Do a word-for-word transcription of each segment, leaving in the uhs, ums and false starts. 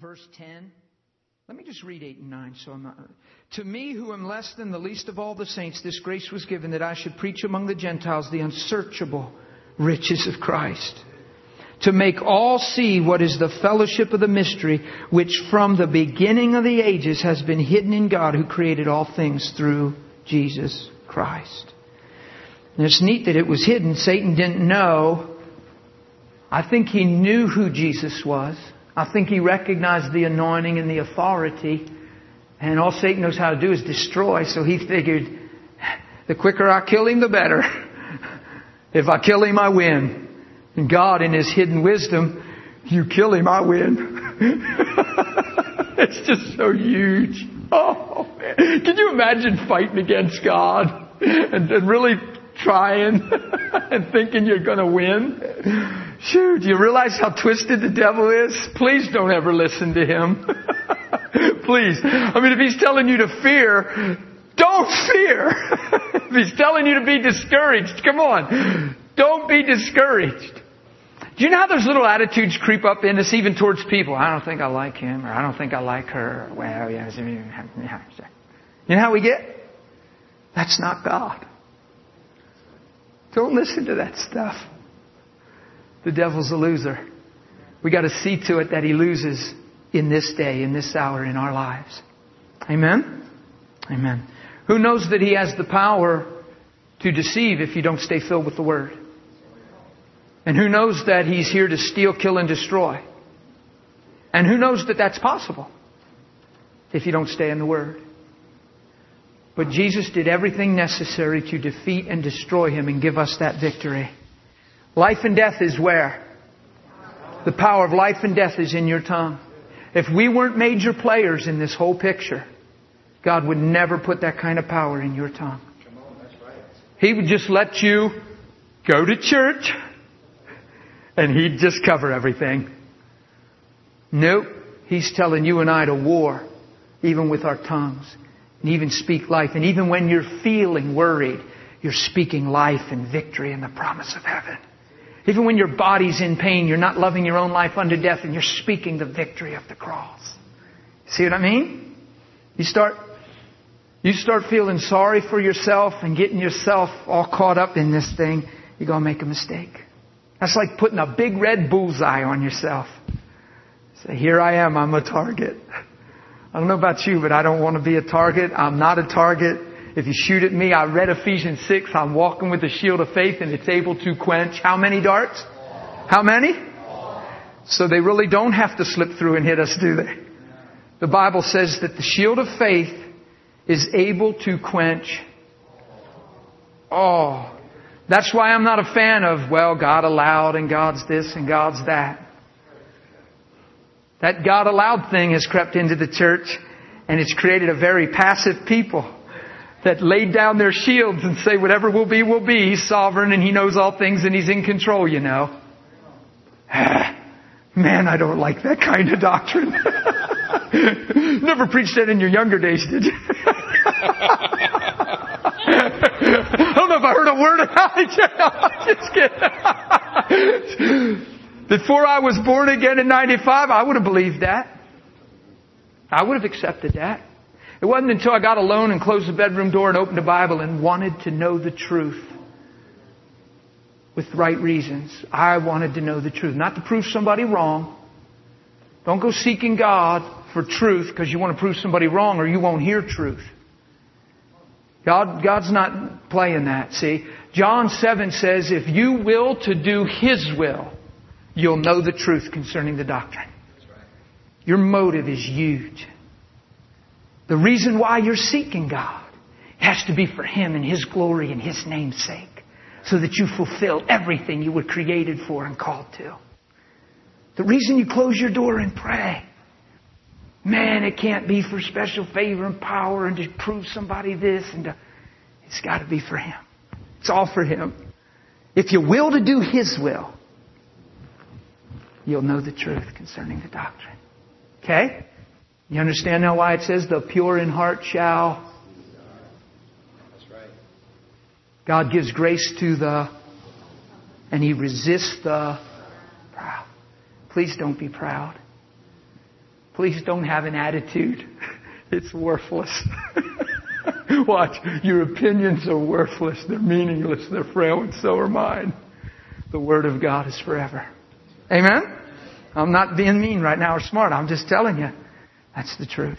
verse ten. Let me just read eight and nine so I'm not... To me, who am less than the least of all the saints, this grace was given that I should preach among the Gentiles the unsearchable riches of Christ. To make all see what is the fellowship of the mystery, which from the beginning of the ages has been hidden in God, who created all things through Jesus Christ. And it's neat that it was hidden. Satan didn't know. I think he knew who Jesus was. I think he recognized the anointing and the authority. And all Satan knows how to do is destroy. So he figured, the quicker I kill him, the better. If I kill him, I win. And God, in His hidden wisdom, you kill him, I win. It's just so huge. Oh, man. Can you imagine fighting against God and, and really trying and thinking you're going to win? Shoot, do you realize how twisted the devil is? Please don't ever listen to him. Please. I mean, if he's telling you to fear, don't fear. If he's telling you to be discouraged, come on. Don't be discouraged. Do you know how those little attitudes creep up in us, even towards people? I don't think I like him, or I don't think I like her. Well, yeah. You know how we get? That's not God. Don't listen to that stuff. The devil's a loser. We got to see to it that he loses in this day, in this hour, in our lives. Amen? Amen. Who knows that he has the power to deceive if you don't stay filled with the Word? And who knows that he's here to steal, kill, and destroy? And who knows that that's possible if you don't stay in the Word? But Jesus did everything necessary to defeat and destroy him and give us that victory. Life and death is where? The power of life and death is in your tongue. If we weren't major players in this whole picture, God would never put that kind of power in your tongue. He would just let you go to church and He'd just cover everything. Nope. He's telling you and I to war, even with our tongues, and even speak life. And even when you're feeling worried, you're speaking life and victory and the promise of heaven. Even when your body's in pain, you're not loving your own life unto death, and you're speaking the victory of the cross. See what I mean? You start, you start feeling sorry for yourself and getting yourself all caught up in this thing, you're going to make a mistake. That's like putting a big red bullseye on yourself. Say, here I am, I'm a target. I don't know about you, but I don't want to be a target. I'm not a target. If you shoot at me, I read Ephesians six. I'm walking with the shield of faith and it's able to quench how many darts? How many? So they really don't have to slip through and hit us, do they? The Bible says that the shield of faith is able to quench all. That's why I'm not a fan of, well, God allowed and God's this and God's that. That God allowed thing has crept into the church and it's created a very passive people that laid down their shields and say, whatever will be, will be. He's sovereign and He knows all things and He's in control, you know. Man, I don't like that kind of doctrine. Never preached that in your younger days, did you? I don't know if I heard a word about it. Just kidding. Before I was born again in ninety-five, I would have believed that. I would have accepted that. It wasn't until I got alone and closed the bedroom door and opened the Bible and wanted to know the truth with right reasons. I wanted to know the truth, not to prove somebody wrong. Don't go seeking God for truth because you want to prove somebody wrong or you won't hear truth. God, God's not playing that, see. John seven says, if you will to do His will, you'll know the truth concerning the doctrine. Your motive is huge. The reason why you're seeking God has to be for Him and His glory and His name's sake. So that you fulfill everything you were created for and called to. The reason you close your door and pray. Man, it can't be for special favor and power and to prove somebody this. and to, It's got to be for Him. It's all for Him. If you will to do His will, you'll know the truth concerning the doctrine. Okay? You understand now why it says the pure in heart shall? That's right. God gives grace to the, and He resists the proud. Please don't be proud. Please please don't have an attitude. It's worthless. Watch, your opinions are worthless. They're meaningless. They're frail, and so are mine. The Word of God is forever. Amen? I'm not being mean right now or smart. I'm just telling you. That's the truth.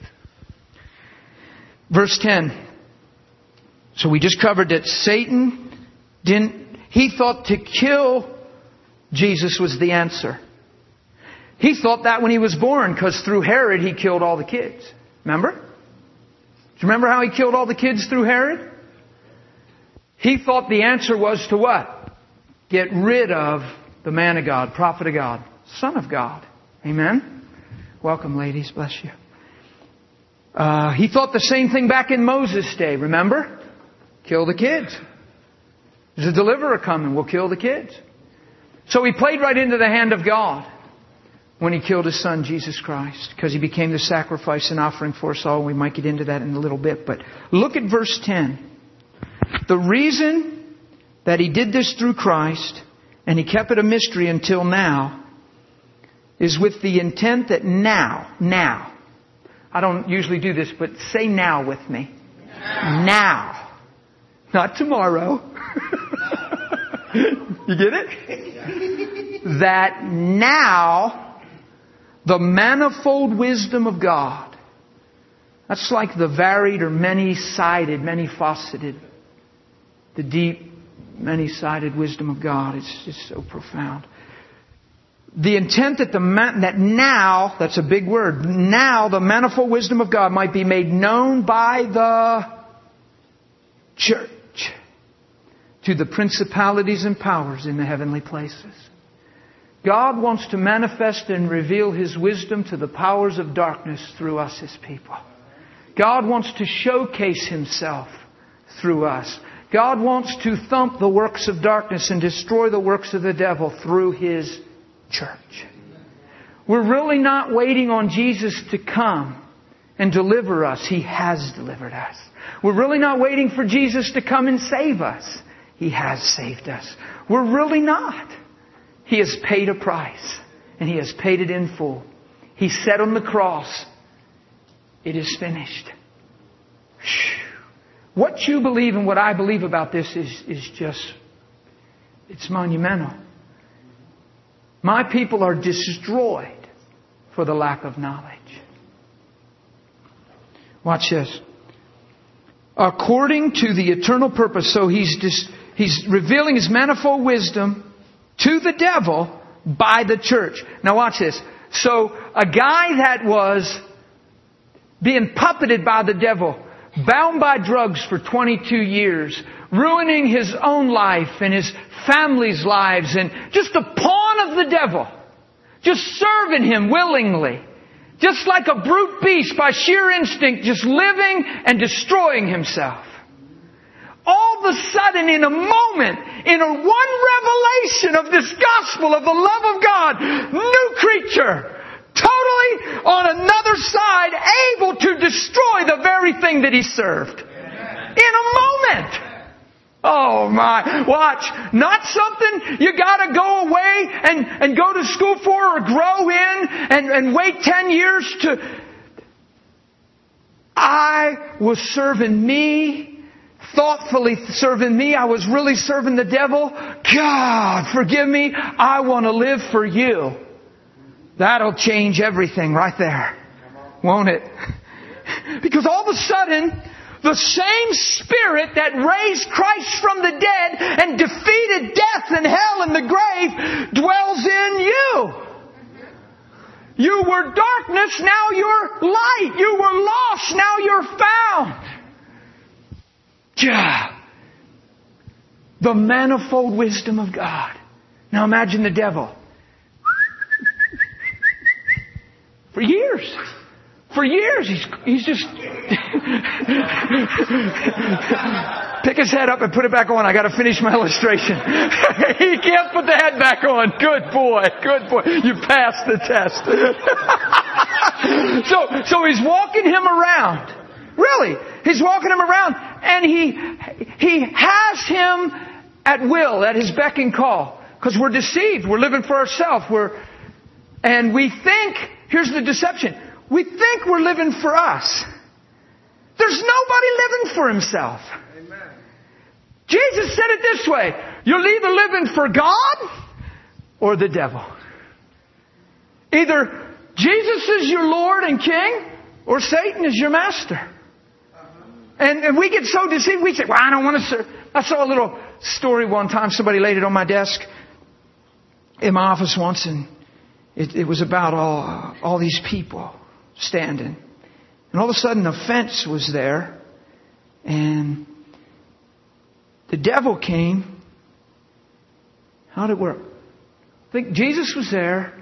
Verse ten. So we just covered that Satan didn't, he thought to kill Jesus was the answer. He thought that when he was born, because through Herod he killed all the kids. Remember? Do you remember how he killed all the kids through Herod? He thought the answer was to what? Get rid of the man of God, prophet of God, Son of God. Amen? Welcome, ladies. Bless you. Uh, he thought the same thing back in Moses' day. Remember? Kill the kids. There's a deliverer coming. We'll kill the kids. So he played right into the hand of God when he killed His Son, Jesus Christ, because He became the sacrifice and offering for us all. We might get into that in a little bit. But look at verse ten. The reason that He did this through Christ, and He kept it a mystery until now, is with the intent that now, now, I don't usually do this, but say now with me. Now. Now. Not tomorrow. You get it? That now the manifold wisdom of God, that's like the varied or many-sided, many-faceted, the deep, many-sided wisdom of God is just so profound. The intent that the that now, that's a big word, now the manifold wisdom of God might be made known by the church to the principalities and powers in the heavenly places. God wants to manifest and reveal His wisdom to the powers of darkness through us, His people. God wants to showcase Himself through us. God wants to thump the works of darkness and destroy the works of the devil through His church. We're really not waiting on Jesus to come and deliver us. He has delivered us. We're really not waiting for Jesus to come and save us. He has saved us. We're really not. He has paid a price, and He has paid it in full. He said on the cross, it is finished. What you believe and what I believe about this is, is just, it's monumental. My people are destroyed for the lack of knowledge. Watch this. According to the eternal purpose, so he's dis, he's revealing His manifold wisdom to the devil by the church. Now watch this. So a guy that was being puppeted by the devil, bound by drugs for twenty-two years, ruining his own life and his family's lives, and just a pawn of the devil, just serving him willingly, just like a brute beast by sheer instinct, just living and destroying himself. All of a sudden, in a moment, in a one revelation of this gospel of the love of God, new creature, totally on another side, able to destroy the very thing that he served. In a moment. Oh my, watch, not something you gotta go away and, and go to school for or grow in and, and wait ten years to... I was serving me, thoughtfully serving me. I was really serving the devil. God, forgive me. I want to live for You. That'll change everything right there. Won't it? Because all of a sudden, the same Spirit that raised Christ from the dead and defeated death and hell and the grave dwells in you. You were darkness, now you're light. You were lost, now you're found. Yeah. The manifold wisdom of God. Now imagine the devil. For years. For years, he's, he's just... Pick his head up and put it back on. I got to finish my illustration. He can't put the head back on. Good boy. Good boy. You passed the test. so, so he's walking him around. Really. He's walking him around. And he, he has him at will, at his beck and call. Because we're deceived. We're living for ourselves. We're, and we think, here's the deception. we think we're living for us. There's nobody living for himself. Amen. Jesus said it this way. You're either living for God or the devil. Either Jesus is your Lord and King or Satan is your master. And, and we get so deceived. We say, well, I don't want to serve. I saw a little story one time. Somebody laid it on my desk in my office once. And it, it was about all, all these people standing. And all of a sudden a fence was there. And the devil came. How did it work? I think Jesus was there.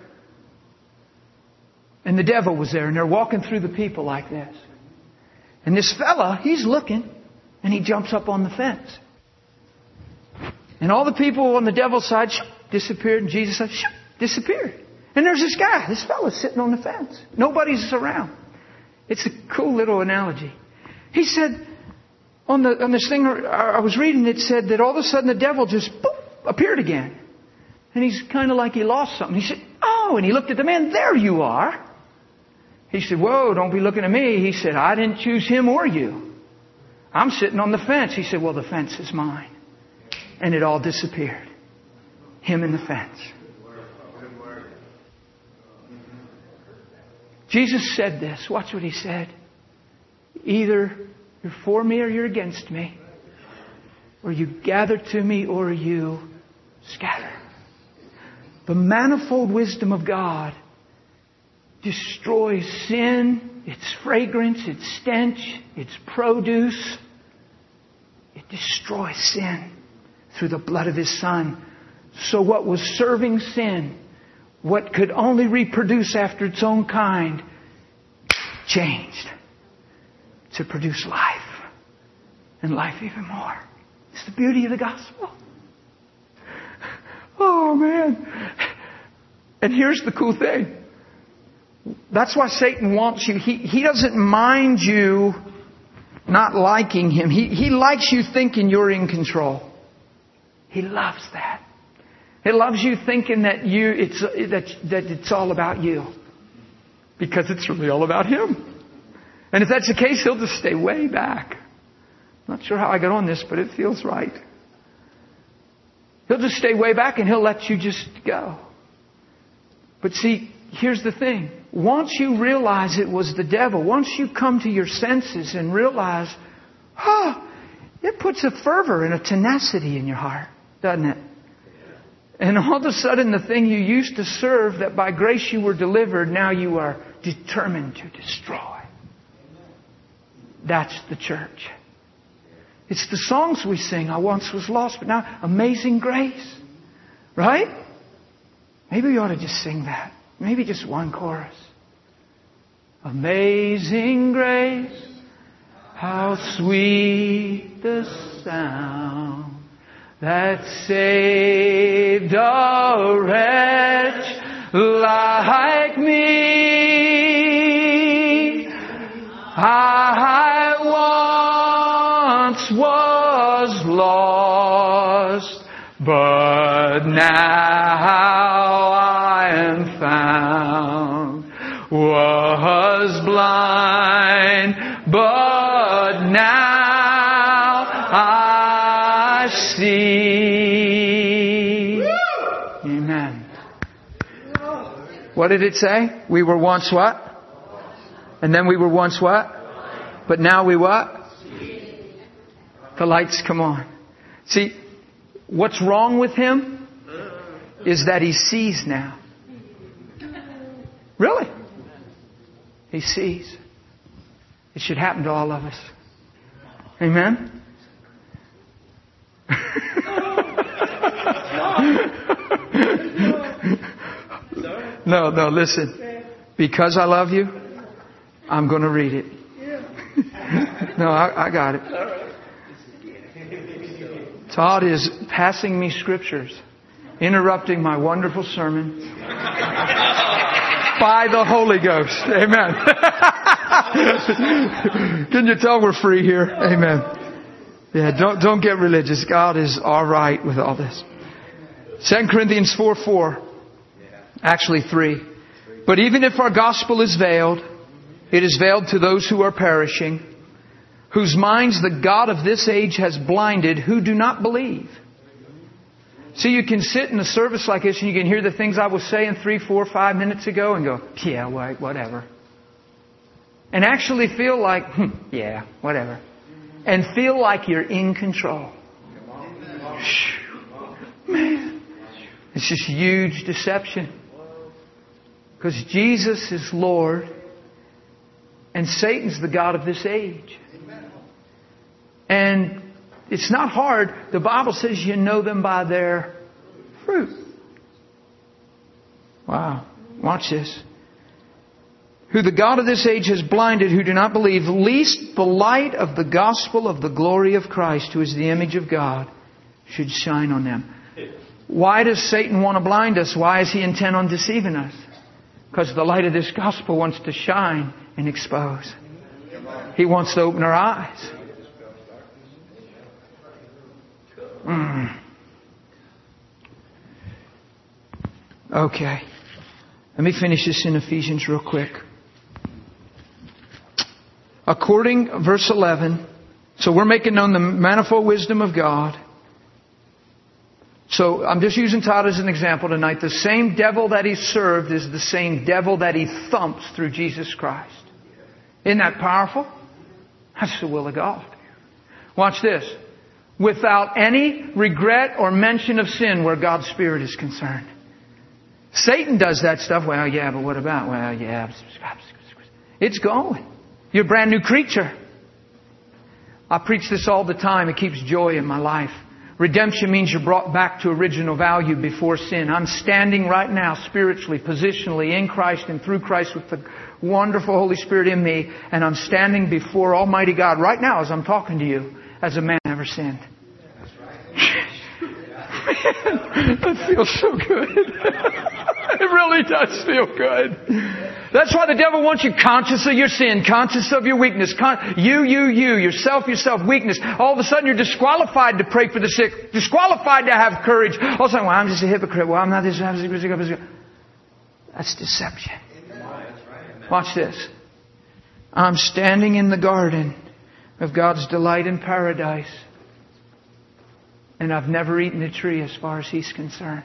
And the devil was there. And they're walking through the people like this. And this fella, he's looking, and he jumps up on the fence. And all the people on the devil's side shoo, disappeared, and Jesus side shoo, disappeared. And there's this guy, this fella sitting on the fence. Nobody's around. It's a cool little analogy. He said, on the on this thing I was reading, it said that all of a sudden the devil just boop, appeared again. And he's kind of like he lost something. He said, oh, and he looked at the man, there you are. He said, whoa, don't be looking at me. He said, I didn't choose him or you. I'm sitting on the fence. He said, well, the fence is mine. And it all disappeared. Him and the fence. Jesus said this. Watch what he said. Either you're for me or you're against me. Or you gather to me or you scatter. The manifold wisdom of God destroys sin, its fragrance, its stench, its produce. It destroys sin through the blood of His Son. So what was serving sin, what could only reproduce after its own kind, changed to produce life. And life even more. It's the beauty of the gospel. Oh man. And here's the cool thing. That's why Satan wants you. He, he doesn't mind you not liking him. He, he likes you thinking you're in control. He loves that. He loves you thinking that you it's that, that it's all about you. Because it's really all about him. And if that's the case, he'll just stay way back. I'm not sure how I got on this, but it feels right. He'll just stay way back and he'll let you just go. But see, here's the thing. Once you realize it was the devil, once you come to your senses and realize, oh, it puts a fervor and a tenacity in your heart, doesn't it? And all of a sudden the thing you used to serve, that by grace you were delivered, now you are determined to destroy. That's the church. It's the songs we sing. I once was lost, but now amazing grace. Right? Maybe we ought to just sing that. Maybe just one chorus. Amazing grace, how sweet the sound that saved a wretch like me. I once was lost, but now I am found. Was blind, but now I see. Amen. What did it say? We were once what? And then we were once what? But now we what? The lights come on. See, what's wrong with him is that he sees now. Really? He sees. It should happen to all of us. Amen? No, no, listen. Because I love you, I'm going to read it. No, I, I got it. Todd is passing me scriptures, interrupting my wonderful sermon by the Holy Ghost. Amen. Can you tell we're free here? Amen. Yeah, don't don't get religious. God is all right with all this. Second Corinthians four four. Actually three. But even if our gospel is veiled, It is veiled to those who are perishing, whose minds the God of this age has blinded, who do not believe. See, you can sit in a service like this and you can hear the things I was saying three, four, five minutes ago and go, yeah, whatever. And actually feel like, hmm, yeah, whatever. And feel like you're in control. Man, it's just huge deception. Because Jesus is Lord and Satan's the God of this age. And it's not hard. The Bible says you know them by their fruit. Wow. Watch this. Who the God of this age has blinded, who do not believe, lest the light of the gospel of the glory of Christ, who is the image of God, should shine on them. Why does Satan want to blind us? Why is he intent on deceiving us? Because the light of this gospel wants to shine and expose. He wants to open our eyes. Mm. Okay. Let me finish this in Ephesians real quick. According, verse eleven, so we're making known the manifold wisdom of God. So I'm just using Todd as an example tonight. The same devil that he served is the same devil that he thumps through Jesus Christ. Isn't that powerful? That's the will of God. Watch this. Without any regret or mention of sin where God's Spirit is concerned. Satan does that stuff. Well, yeah, but what about? Well, yeah. It's going. You're a brand new creature. I preach this all the time. It keeps joy in my life. Redemption means you're brought back to original value before sin. I'm standing right now spiritually, positionally in Christ and through Christ with the wonderful Holy Spirit in me. And I'm standing before Almighty God right now as I'm talking to you as a man never sinned. Man, that feels so good. It really does feel good. That's why the devil wants you conscious of your sin, conscious of your weakness. Con- you, you, you, yourself, yourself, weakness. All of a sudden you're disqualified to pray for the sick, disqualified to have courage. All of a sudden, well, I'm just a hypocrite. Well, I'm not this. That's deception. Watch this. I'm standing in the garden of God's delight in paradise. And I've never eaten a tree as far as He's concerned.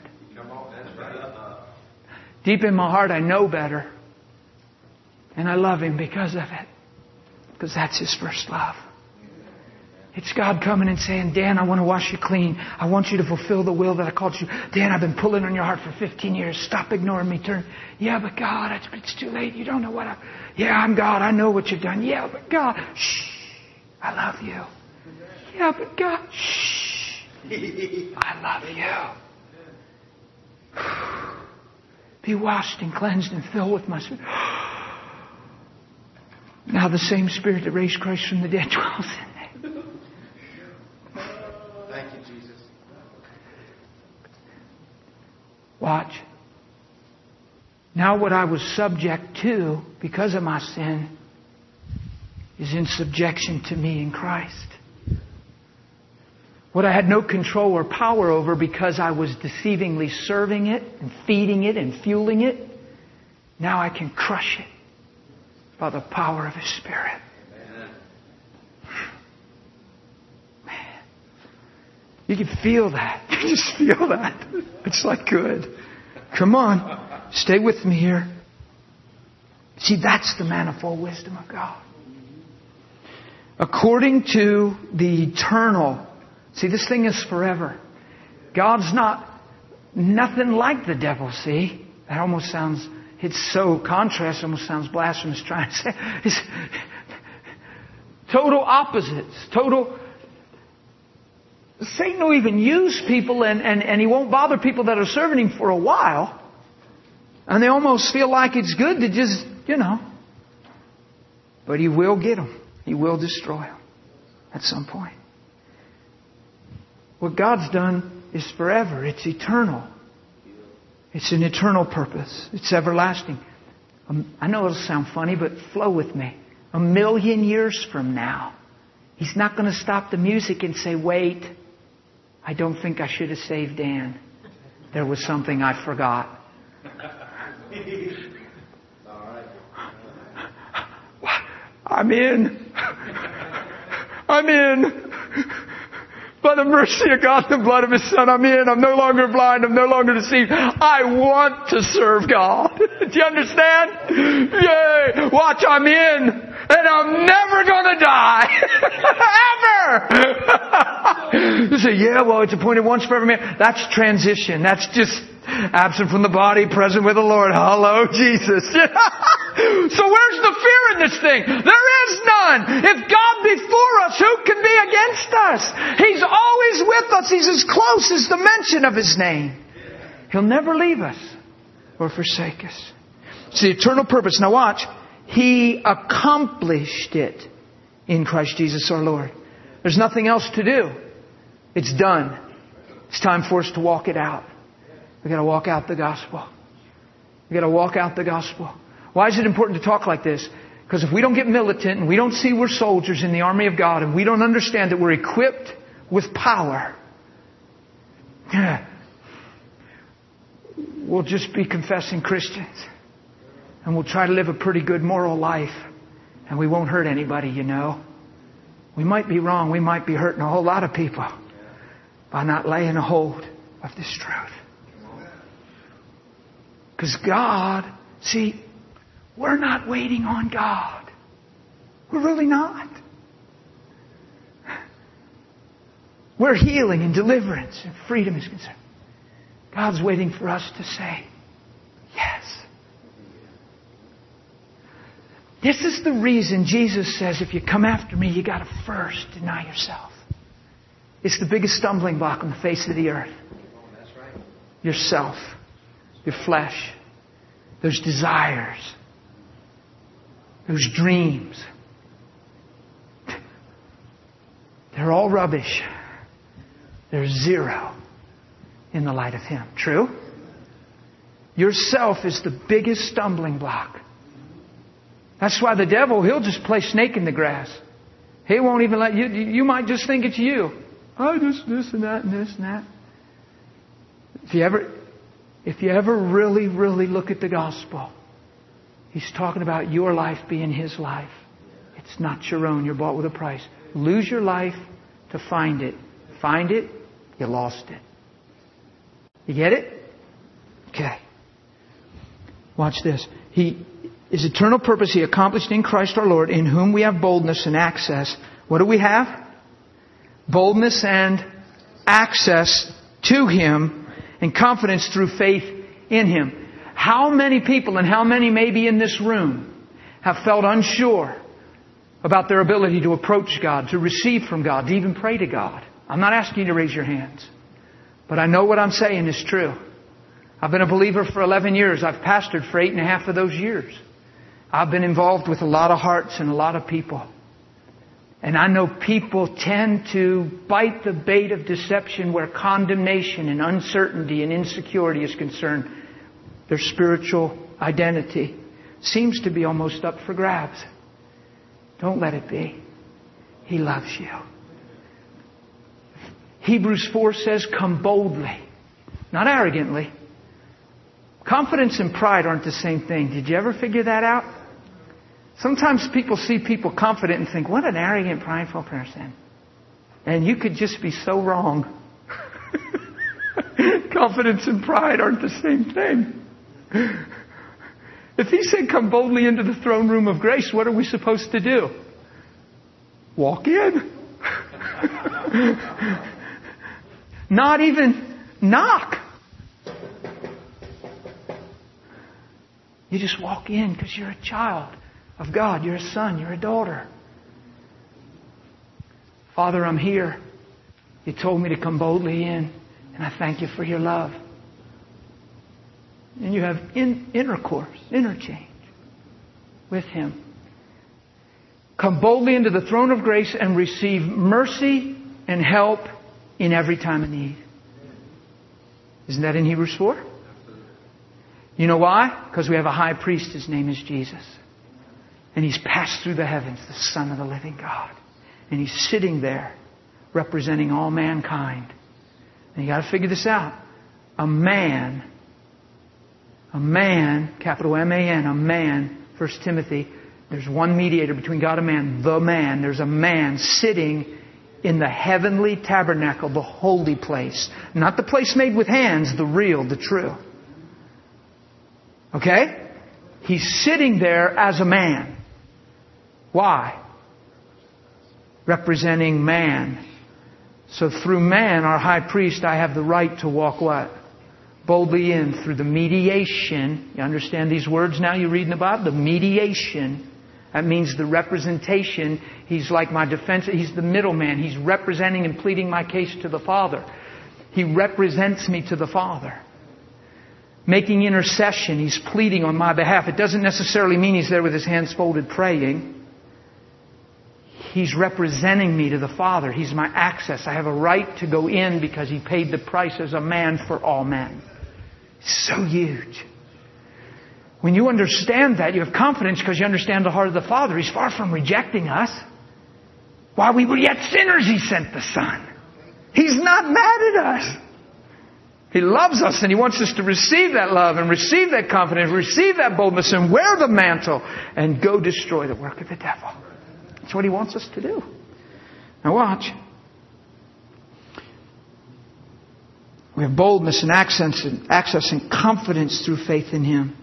Deep in my heart, I know better. And I love Him because of it. Because that's His first love. It's God coming and saying, Dan, I want to wash you clean. I want you to fulfill the will that I called you. Dan, I've been pulling on your heart for fifteen years. Stop ignoring me. Turn. Yeah, but God, it's, it's too late. You don't know what I... Yeah, I'm God. I know what you've done. Yeah, but God... Shh. I love you. Yeah, but God... Shh. I love you. Be washed and cleansed and filled with my Spirit. Now the same Spirit that raised Christ from the dead dwells in me. Thank you, Jesus. Watch. Now what I was subject to because of my sin is in subjection to me in Christ. What I had no control or power over because I was deceivingly serving it and feeding it and fueling it, now I can crush it by the power of His Spirit. Amen. Man, you can feel that. You just feel that. It's like good. Come on. Stay with me here. See, that's the manifold wisdom of God. According to the eternal... See, this thing is forever. God's not nothing like the devil, see? That almost sounds, it's so contrast, almost sounds blasphemous trying to say. It's total opposites. Total. Satan will even use people and, and, and he won't bother people that are serving him for a while. And they almost feel like it's good to just, you know. But he will get them. He will destroy them at some point. What God's done is forever. It's eternal. It's an eternal purpose. It's everlasting. Um, I know it'll sound funny, but flow with me. A million years from now, He's not going to stop the music and say, wait, I don't think I should have saved Dan. There was something I forgot. I'm in. I'm in. By the mercy of God, the blood of His Son, I'm in. I'm no longer blind. I'm no longer deceived. I want to serve God. Do you understand? Yay! Watch, I'm in. And I'm never going to die. Ever! You say, yeah, well, it's appointed once for every man. That's transition. That's just absent from the body, present with the Lord. Hello, Jesus. So where's the fear in this thing? There is none. If God be for us, who can be against us? He's always with us. He's as close as the mention of His name. He'll never leave us or forsake us. It's the eternal purpose. Now watch. He accomplished it in Christ Jesus our Lord. There's nothing else to do. It's done. It's time for us to walk it out. We've got to walk out the gospel. We've got to walk out the gospel. Why is it important to talk like this? Because if we don't get militant and we don't see we're soldiers in the army of God and we don't understand that we're equipped with power, we'll just be confessing Christians. And we'll try to live a pretty good moral life. And we won't hurt anybody, you know. We might be wrong. We might be hurting a whole lot of people by not laying a hold of this truth. Because God, see, we're not waiting on God. We're really not. Where healing and deliverance and freedom is concerned, God's waiting for us to say, yes. This is the reason Jesus says, if you come after me, you got to first deny yourself. It's the biggest stumbling block on the face of the earth. Yourself, your flesh, those desires, those dreams. They're all rubbish. They're zero in the light of Him. True? Yourself is the biggest stumbling block. That's why the devil, he'll just play snake in the grass. He won't even let you, you might just think it's you. Oh, this, this and that and this and that. If you ever, if you ever really, really look at the gospel, He's talking about your life being His life. It's not your own. You're bought with a price. Lose your life to find it. Find it, you lost it. You get it? Okay. Watch this. He, His eternal purpose He accomplished in Christ our Lord, in whom we have boldness and access. What do we have? Boldness and access to Him and confidence through faith in Him. How many people, and how many maybe in this room, have felt unsure about their ability to approach God, to receive from God, to even pray to God? I'm not asking you to raise your hands, but I know what I'm saying is true. I've been a believer for eleven years. I've pastored for eight and a half of those years. I've been involved with a lot of hearts and a lot of people. And I know people tend to bite the bait of deception where condemnation and uncertainty and insecurity is concerned. Their spiritual identity seems to be almost up for grabs. Don't let it be. He loves you. Hebrews four says, come boldly, not arrogantly. Confidence and pride aren't the same thing. Did you ever figure that out? Sometimes people see people confident and think, what an arrogant, prideful person. And you could just be so wrong. Confidence and pride aren't the same thing. If He said, come boldly into the throne room of grace, what are we supposed to do? Walk in. Not even knock. You just walk in because you're a child of God. You're a son. You're a daughter. Father, I'm here. You told me to come boldly in, and I thank You for Your love. And you have in, intercourse, interchange with Him. Come boldly into the throne of grace and receive mercy and help in every time of need. Isn't that in Hebrews four? You know why? Because we have a high priest. His name is Jesus. And He's passed through the heavens, the Son of the living God. And He's sitting there representing all mankind. And you got to figure this out. A man, a man, capital M A N, a man, First Timothy, There's one mediator between God and man, the man. There's a man sitting in the heavenly tabernacle, the holy place. Not the place made with hands, the real, the true. Okay? He's sitting there as a man. Why? Representing man. So through man, our high priest, I have the right to walk what? Boldly in through the mediation. You understand these words now you read in the Bible? The mediation. That means the representation. He's like my defense. He's the middleman. He's representing and pleading my case to the Father. He represents me to the Father. Making intercession. He's pleading on my behalf. It doesn't necessarily mean He's there with His hands folded praying. He's representing me to the Father. He's my access. I have a right to go in because He paid the price as a man for all men. So huge. When you understand that, you have confidence because you understand the heart of the Father. He's far from rejecting us. While we were yet sinners, He sent the Son. He's not mad at us. He loves us and He wants us to receive that love and receive that confidence, receive that boldness and wear the mantle and go destroy the work of the devil. That's what He wants us to do. Now watch. We have boldness and access and, access and confidence through faith in Him.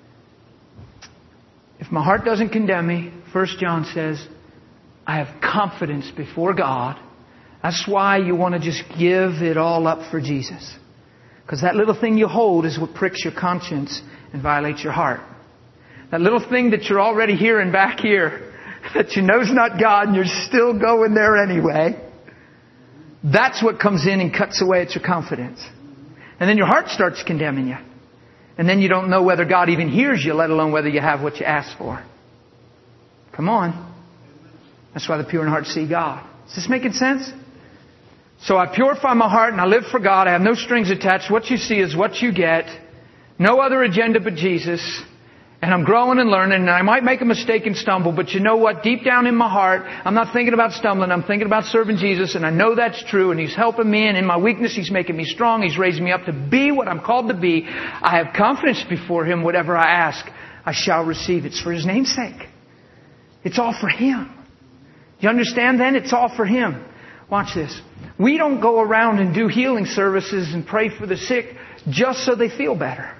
If my heart doesn't condemn me, First John says, I have confidence before God. That's why you want to just give it all up for Jesus. Because that little thing you hold is what pricks your conscience and violates your heart. That little thing that you're already hearing back here, that you know's not God and you're still going there anyway. That's what comes in and cuts away at your confidence. And then your heart starts condemning you. And then you don't know whether God even hears you, let alone whether you have what you asked for. Come on. That's why the pure in heart see God. Is this making sense? So I purify my heart and I live for God. I have no strings attached. What you see is what you get. No other agenda but Jesus. And I'm growing and learning, and I might make a mistake and stumble, but you know what? Deep down in my heart, I'm not thinking about stumbling. I'm thinking about serving Jesus, and I know that's true, and He's helping me, and in my weakness, He's making me strong. He's raising me up to be what I'm called to be. I have confidence before Him. Whatever I ask, I shall receive. It's for His name's sake. It's all for Him. You understand then? It's all for Him. Watch this. We don't go around and do healing services and pray for the sick just so they feel better.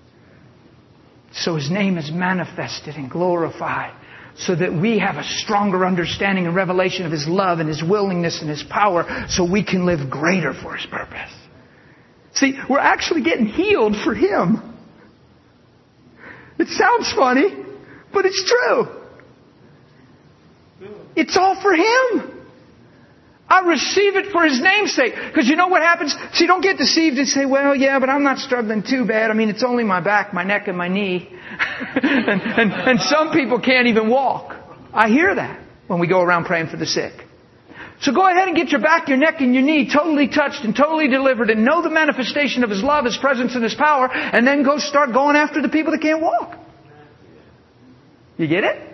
So His name is manifested and glorified. So that we have a stronger understanding and revelation of His love and His willingness and His power. So we can live greater for His purpose. See, we're actually getting healed for Him. It sounds funny, but it's true. It's all for Him. I receive it for His name's sake. Because you know what happens? See, don't get deceived and say, well, yeah, but I'm not struggling too bad. I mean, it's only my back, my neck, and my knee. and, and, and some people can't even walk. I hear that when we go around praying for the sick. So go ahead and get your back, your neck, and your knee totally touched and totally delivered and know the manifestation of His love, His presence, and His power. And then go start going after the people that can't walk. You get it?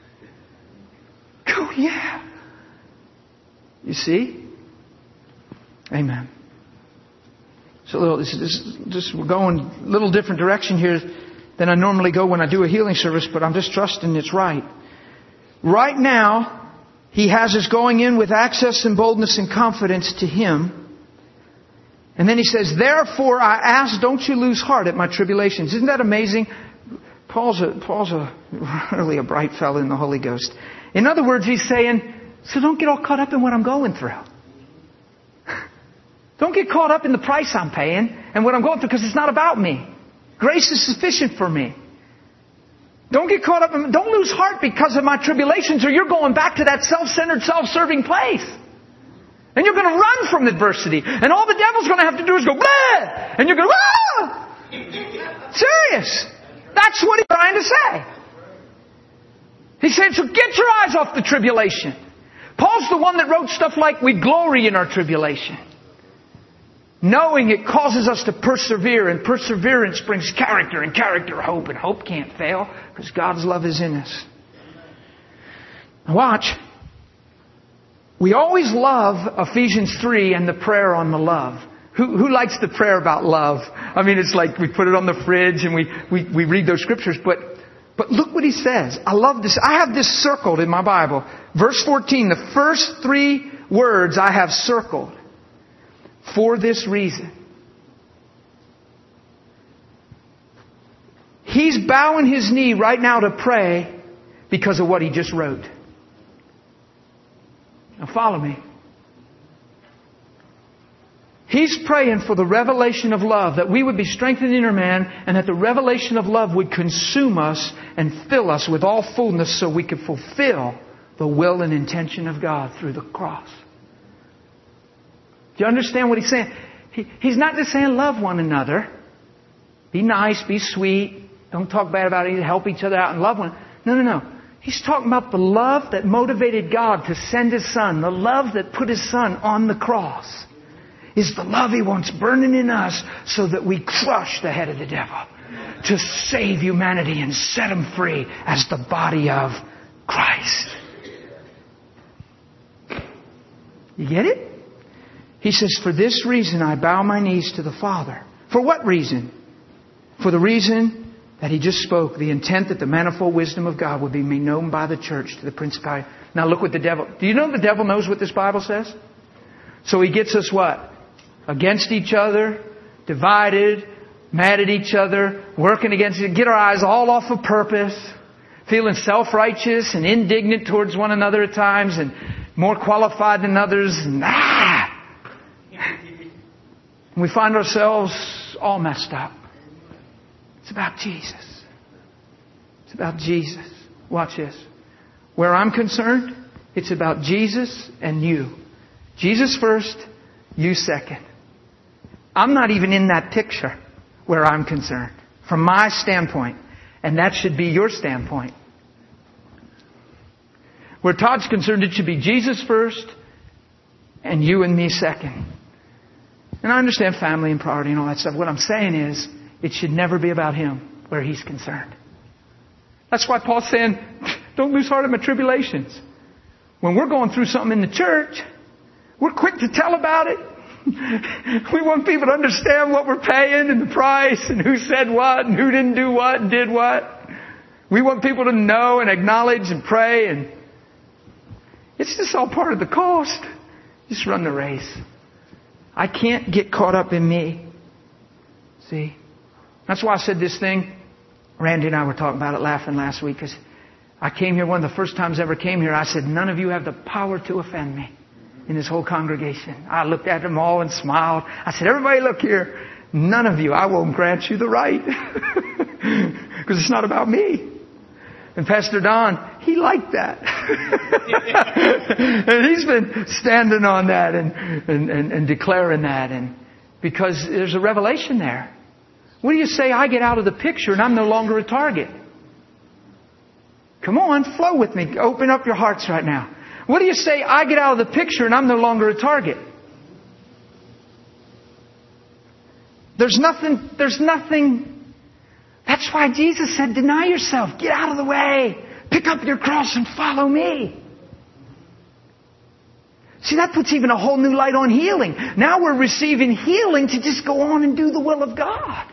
Oh, yeah. You see? Amen. So little, this, this, this, we're going a little different direction here than I normally go when I do a healing service, but I'm just trusting it's right. Right now, He has us going in with access and boldness and confidence to Him. And then He says, therefore I ask, don't you lose heart at my tribulations. Isn't that amazing? Paul's a, Paul's a really a bright fellow in the Holy Ghost. In other words, he's saying, so don't get all caught up in what I'm going through. Don't get caught up in the price I'm paying and what I'm going through, because it's not about me. Grace is sufficient for me. Don't get caught up in, don't lose heart because of my tribulations, or you're going back to that self-centered, self-serving place. And you're going to run from adversity. And all the devil's going to have to do is go, bleh! And you're going, ah! Serious. That's what he's trying to say. He's saying, so get your eyes off the tribulation. Paul's the one that wrote stuff like, we glory in our tribulation. Knowing it causes us to persevere, and perseverance brings character, and character hope, and hope can't fail because God's love is in us. Now watch. We always love Ephesians three and the prayer on the love. Who, who likes the prayer about love? I mean, it's like we put it on the fridge and we, we, we read those scriptures, but But look what he says. I love this. I have this circled in my Bible. Verse fourteen, the first three words I have circled. For this reason. He's bowing his knee right now to pray because of what he just wrote. Now follow me. He's praying for the revelation of love, that we would be strengthened in the inner man, and that the revelation of love would consume us and fill us with all fullness so we could fulfill the will and intention of God through the cross. Do you understand what he's saying? He, he's not just saying love one another. Be nice, be sweet. Don't talk bad about it. Help each other out and love one. No, no, no. He's talking about the love that motivated God to send His Son. The love that put His Son on the cross. Is the love He wants burning in us so that we crush the head of the devil. To save humanity and set them free as the body of Christ. You get it? He says, for this reason I bow my knees to the Father. For what reason? For the reason that He just spoke. The intent that the manifold wisdom of God would be made known by the church to the principality. Now look what the devil... Do you know the devil knows what this Bible says? So he gets us what? Against each other, divided, mad at each other, working against it, get our eyes all off of purpose, feeling self-righteous and indignant towards one another at times and more qualified than others. And, ah! And we find ourselves all messed up. It's about Jesus. It's about Jesus. Watch this. Where I'm concerned, it's about Jesus and you. Jesus first, you second. I'm not even in that picture where I'm concerned. From my standpoint. And that should be your standpoint. Where Todd's concerned, it should be Jesus first and you and me second. And I understand family and priority and all that stuff. What I'm saying is, it should never be about him where he's concerned. That's why Paul's saying, don't lose heart in my tribulations. When we're going through something in the church, we're quick to tell about it. We want people to understand what we're paying and the price and who said what and who didn't do what and did what. We want people to know and acknowledge and pray, and it's just all part of the cost. Just run the race. I can't get caught up in me. See? That's why I said this thing. Randy and I were talking about it, laughing last week, because I came here, one of the first times I ever came here, I said, none of you have the power to offend me in this whole congregation. I looked at them all and smiled. I said, everybody look here. None of you, I won't grant you the right. Because it's not about me. And Pastor Don, he liked that. And he's been standing on that and, and, and, and declaring that. And because there's a revelation there. What do you say I get out of the picture and I'm no longer a target? Come on, flow with me. Open up your hearts right now. What do you say I get out of the picture and I'm no longer a target? There's nothing, there's nothing. That's why Jesus said, deny yourself. Get out of the way. Pick up your cross and follow me. See, that puts even a whole new light on healing. Now we're receiving healing to just go on and do the will of God.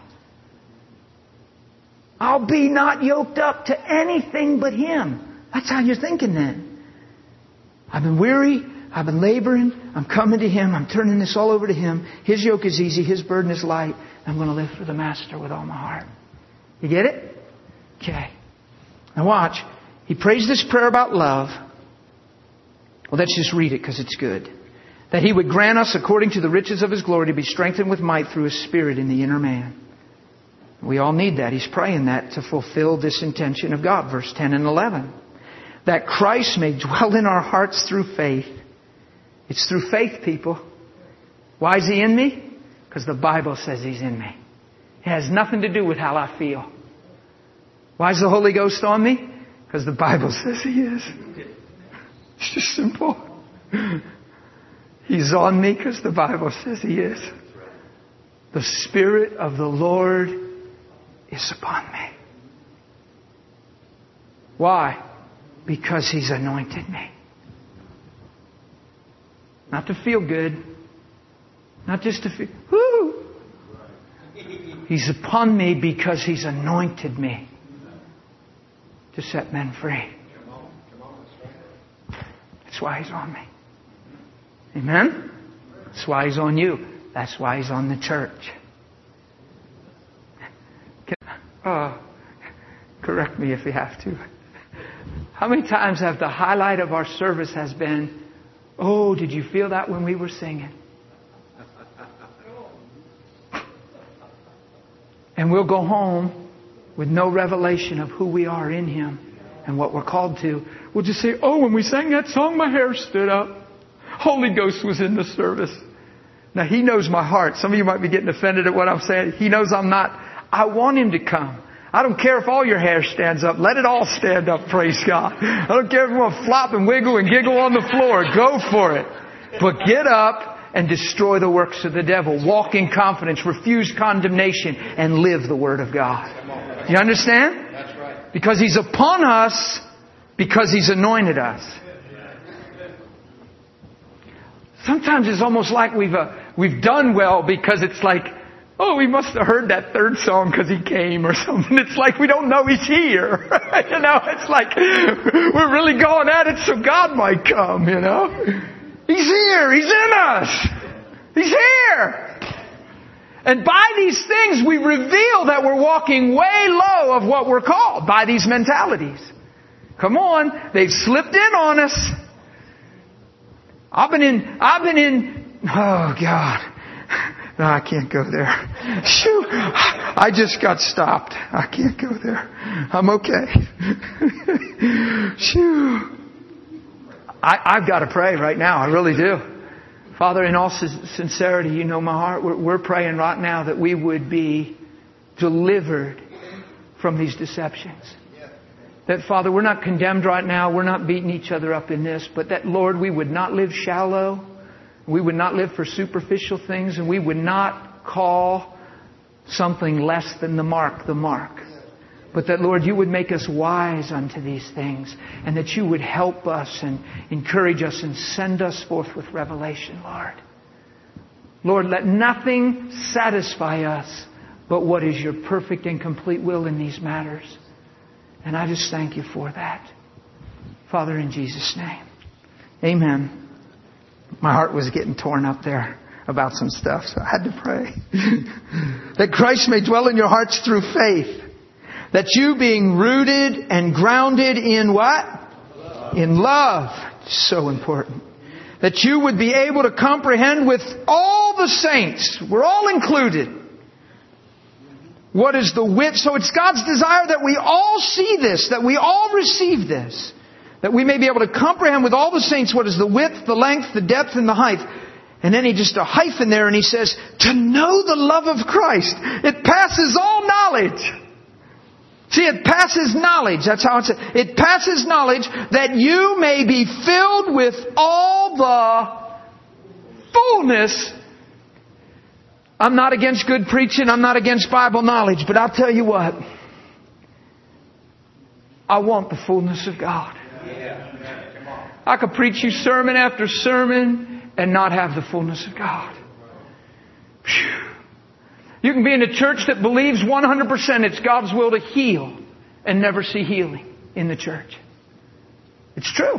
I'll be not yoked up to anything but Him. That's how you're thinking then. I've been weary. I've been laboring. I'm coming to Him. I'm turning this all over to Him. His yoke is easy. His burden is light. I'm going to live for the Master with all my heart. You get it? Okay. Now watch. He prays this prayer about love. Well, let's just read it because it's good. That He would grant us, according to the riches of His glory, to be strengthened with might through His Spirit in the inner man. We all need that. He's praying that to fulfill this intention of God. Verse ten and eleven. That Christ may dwell in our hearts through faith. It's through faith, people. Why is He in me? Because the Bible says He's in me. It has nothing to do with how I feel. Why is the Holy Ghost on me? Because the Bible says He is. It's just simple. He's on me because the Bible says He is. The Spirit of the Lord is upon me. Why? Because He's anointed me. Not to feel good. Not just to feel, whoo! He's upon me because He's anointed me. to set men free. That's why He's on me. Amen? That's why He's on you. That's why He's on the church. Oh, correct me if you have to. How many times have the highlight of our service has been, oh, did you feel that when we were singing? And we'll go home with no revelation of who we are in Him and what we're called to. We'll just say, oh, when we sang that song, my hair stood up. Holy Ghost was in the service. Now, He knows my heart. Some of you might be getting offended at what I'm saying. He knows I'm not. I want Him to come. I don't care if all your hair stands up. Let it all stand up, praise God. I don't care if you want to flop and wiggle and giggle on the floor. Go for it. But get up and destroy the works of the devil. Walk in confidence. Refuse condemnation. And live the Word of God. You understand? That's right. Because He's upon us. Because He's anointed us. Sometimes it's almost like we've uh, we've done well because it's like, oh, we must have heard that third song because He came or something. It's like we don't know He's here. You know, it's like we're really going at it so God might come, you know. He's here. He's in us. He's here. And by these things we reveal that we're walking way low of what we're called by these mentalities. Come on. They've slipped in on us. I've been in, I've been in, oh God. No, I can't go there. Shoo! I just got stopped. I can't go there. I'm okay. Shoo! I, I've got to pray right now. I really do. Father, in all sincerity, you know my heart. We're, we're praying right now that we would be delivered from these deceptions. That, Father, we're not condemned right now. We're not beating each other up in this. But that, Lord, we would not live shallow. We would not live for superficial things. And we would not call something less than the mark, the mark. But that, Lord, you would make us wise unto these things. And that you would help us and encourage us and send us forth with revelation, Lord. Lord, let nothing satisfy us but what is your perfect and complete will in these matters. And I just thank you for that. Father, in Jesus' name. Amen. My heart was getting torn up there about some stuff, so I had to pray. That Christ may dwell in your hearts through faith. That you being rooted and grounded in what? Love. In love. So important. That you would be able to comprehend with all the saints. We're all included. What is the width? So it's God's desire that we all see this, that we all receive this. That we may be able to comprehend with all the saints what is the width, the length, the depth, and the height. And then he just a hyphen there and he says, to know the love of Christ. It passes all knowledge. See, it passes knowledge. That's how it says. It passes knowledge that you may be filled with all the fullness. I'm not against good preaching. I'm not against Bible knowledge. But I'll tell you what. I want the fullness of God. I could preach you sermon after sermon and not have the fullness of God. Whew. You can be in a church that believes one hundred percent it's God's will to heal and never see healing in the church. It's true.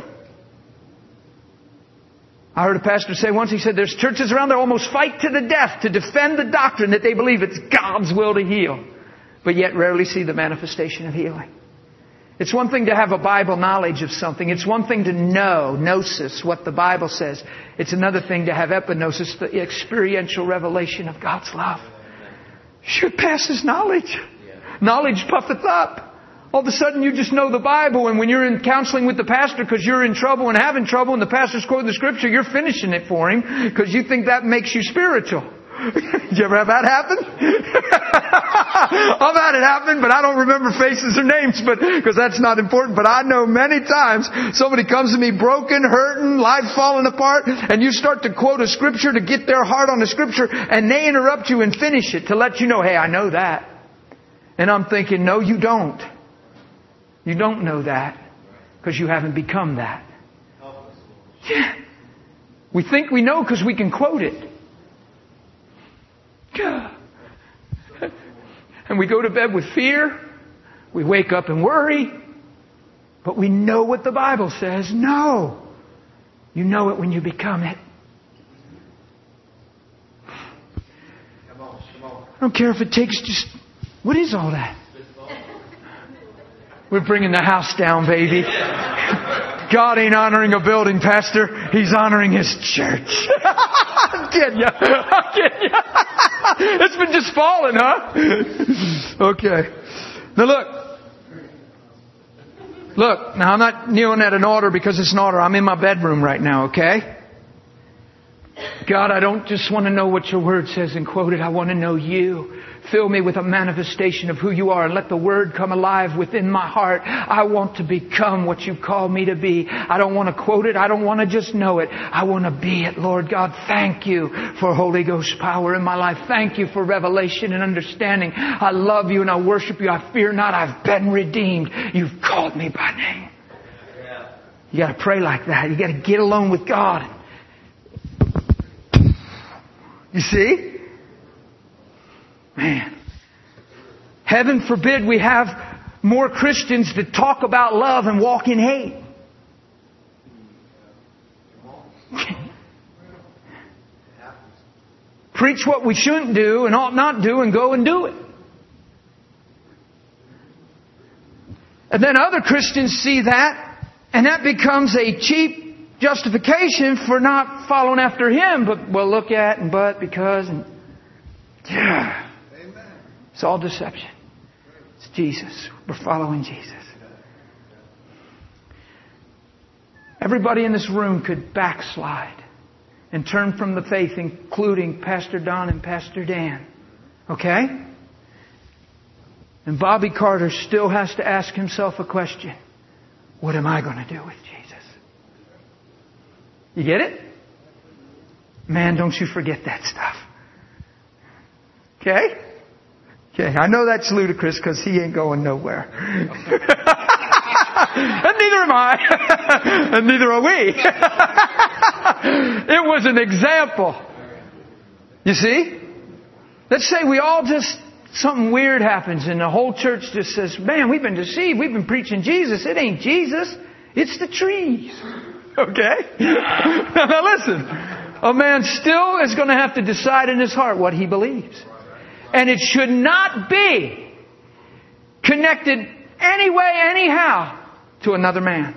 I heard a pastor say once, he said, there's churches around that almost fight to the death to defend the doctrine that they believe it's God's will to heal, but yet rarely see the manifestation of healing. It's one thing to have a Bible knowledge of something. It's one thing to know, gnosis, what the Bible says. It's another thing to have epignosis, the experiential revelation of God's love. It passes knowledge. Knowledge puffeth up. All of a sudden you just know the Bible, and when you're in counseling with the pastor because you're in trouble and having trouble and the pastor's quoting the scripture, you're finishing it for him because you think that makes you spiritual. Did you ever have that happen? I've had it happen, but I don't remember faces or names, but because that's not important. But I know many times somebody comes to me broken, hurting, life falling apart, and you start to quote a scripture to get their heart on a scripture, and they interrupt you and finish it to let you know, hey, I know that. And I'm thinking, no, you don't. You don't know that because you haven't become that. Yeah. We think we know because we can quote it. And we go to bed with fear. We wake up and worry. But we know what the Bible says. No. You know it when you become it. Come on, come on. I don't care if it takes just... What is all that? We're bringing the house down, baby. God ain't honoring a building, Pastor. He's honoring His church. I'm kidding you. I'm kidding you. It's been just falling, huh? Okay. Now look. Look. Now I'm not kneeling at an altar because it's an altar. I'm in my bedroom right now, okay? God, I don't just want to know what your word says and quote it. I want to know you. Fill me with a manifestation of who you are and let the word come alive within my heart. I want to become what you call me to be. I don't want to quote it. I don't want to just know it. I want to be it. Lord God, thank you for Holy Ghost power in my life. Thank you for revelation and understanding. I love you and I worship you. I fear not. I've been redeemed. You've called me by name. You got to pray like that. You got to get alone with God. You see? Man. Heaven forbid we have more Christians that talk about love and walk in hate. Preach what we shouldn't do and ought not do and go and do it. And then other Christians see that and that becomes a cheap justification for not following after Him. But, well, look at and but, because, and yeah. It's all deception. It's Jesus. We're following Jesus. Everybody in this room could backslide and turn from the faith, including Pastor Don and Pastor Dan. Okay? And Bobby Carter still has to ask himself a question. What am I going to do with Jesus? You get it? Man, don't you forget that stuff. Okay? Okay, I know that's ludicrous because he ain't going nowhere. And neither am I. And neither are we. It was an example. You see? Let's say we all just, something weird happens and the whole church just says, man, we've been deceived. We've been preaching Jesus. It ain't Jesus. It's the trees. Okay? Now listen. A man still is going to have to decide in his heart what he believes. And it should not be connected any way, anyhow, to another man.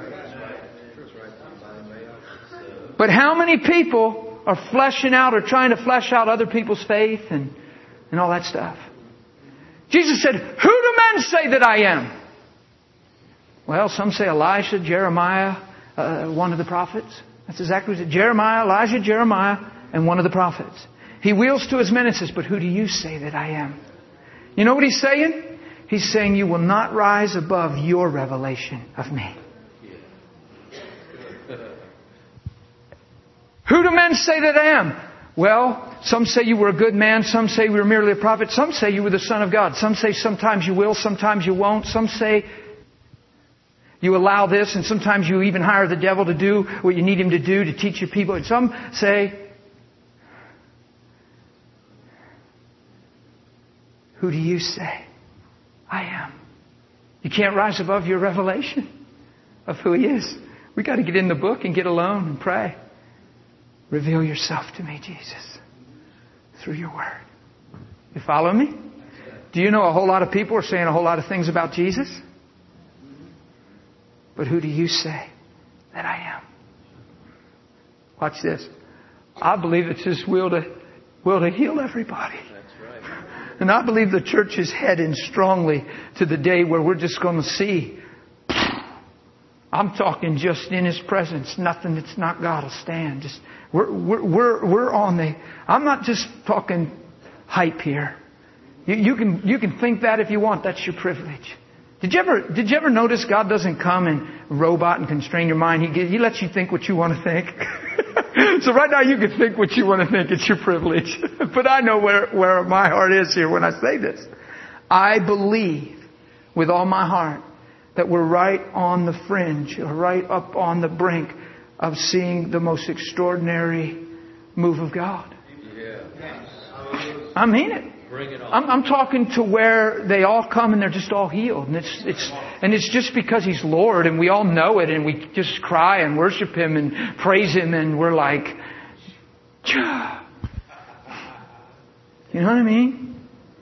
But how many people are fleshing out or trying to flesh out other people's faith and, and all that stuff? Jesus said, who do men say that I am? Well, some say Elisha, Jeremiah, uh, one of the prophets. That's exactly what it said. Jeremiah, Elijah, Jeremiah, and one of the prophets. He wheels to his men and says, but who do you say that I am? You know what he's saying? He's saying you will not rise above your revelation of me. Who do men say that I am? Well, some say you were a good man. Some say you were merely a prophet. Some say you were the Son of God. Some say sometimes you will, sometimes you won't. Some say you allow this, and sometimes you even hire the devil to do what you need him to do to teach your people. And some say, who do you say I am? You can't rise above your revelation of who He is. We got to get in the book and get alone and pray. Reveal yourself to me, Jesus, through your word. You follow me? Do you know a whole lot of people are saying a whole lot of things about Jesus? But who do you say that I am? Watch this. I believe it's His will to, will to heal everybody. And I believe the church is heading strongly to the day where we're just going to see. I'm talking just in His presence. Nothing that's not God will stand. Just we're we're we're, we're on the. I'm not just talking hype here. You, you can you can think that if you want. That's your privilege. Did you ever did you ever notice God doesn't come and robot and constrain your mind? He He lets you think what you want to think. So right now you can think what you want to think. It's your privilege. But I know where, where my heart is here when I say this. I believe with all my heart that we're right on the fringe, or right up on the brink of seeing the most extraordinary move of God. I mean it. Bring it on. I'm, I'm talking to where they all come and they're just all healed. And it's, it's, and it's just because He's Lord and we all know it and we just cry and worship Him and praise Him and we're like, Chah. You know what I mean?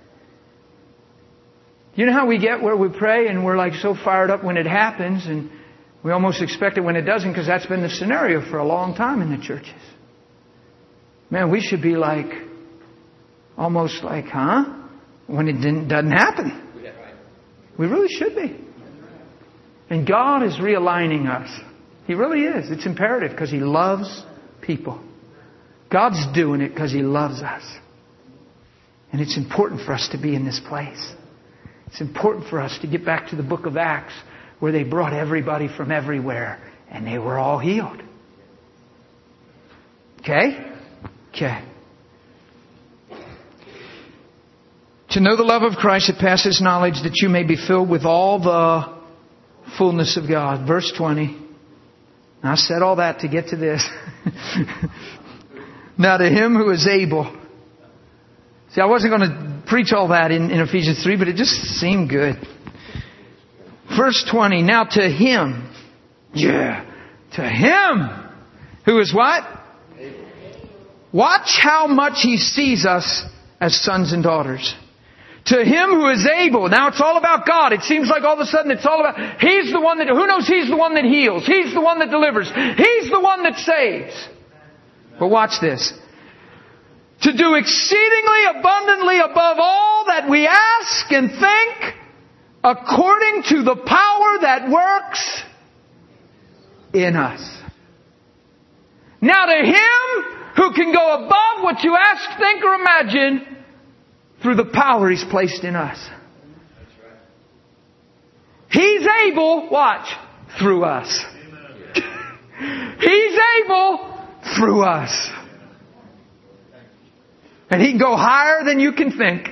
You know how we get where we pray and we're like so fired up when it happens and we almost expect it when it doesn't, because that's been the scenario for a long time in the churches. Man, we should be like, almost like, huh? When it didn't, doesn't happen. We really should be. And God is realigning us. He really is. It's imperative because He loves people. God's doing it because He loves us. And it's important for us to be in this place. It's important for us to get back to the book of Acts, where they brought everybody from everywhere and they were all healed. Okay? Okay. To know the love of Christ that passes knowledge, that you may be filled with all the fullness of God. Verse twenty. I said all that to get to this. Now to Him who is able. See, I wasn't going to preach all that in, in Ephesians three, but it just seemed good. Verse twenty. Now to Him. Yeah. To Him. Who is what? Watch how much He sees us as sons and daughters. To Him who is able. Now it's all about God. It seems like all of a sudden it's all about... He's the one that... Who knows He's the one that heals? He's the one that delivers. He's the one that saves. But watch this. To do exceedingly abundantly above all that we ask and think, according to the power that works in us. Now to Him who can go above what you ask, think, or imagine, through the power He's placed in us. He's able, watch, through us. He's able through us. And He can go higher than you can think.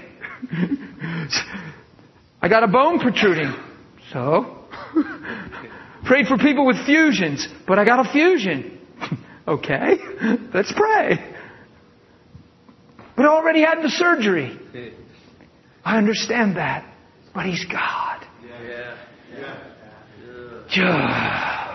I got a bone protruding. So? Prayed for people with fusions. But I got a fusion. Okay, let's pray. But I already had the surgery. I understand that. But He's God. Yeah. Yeah.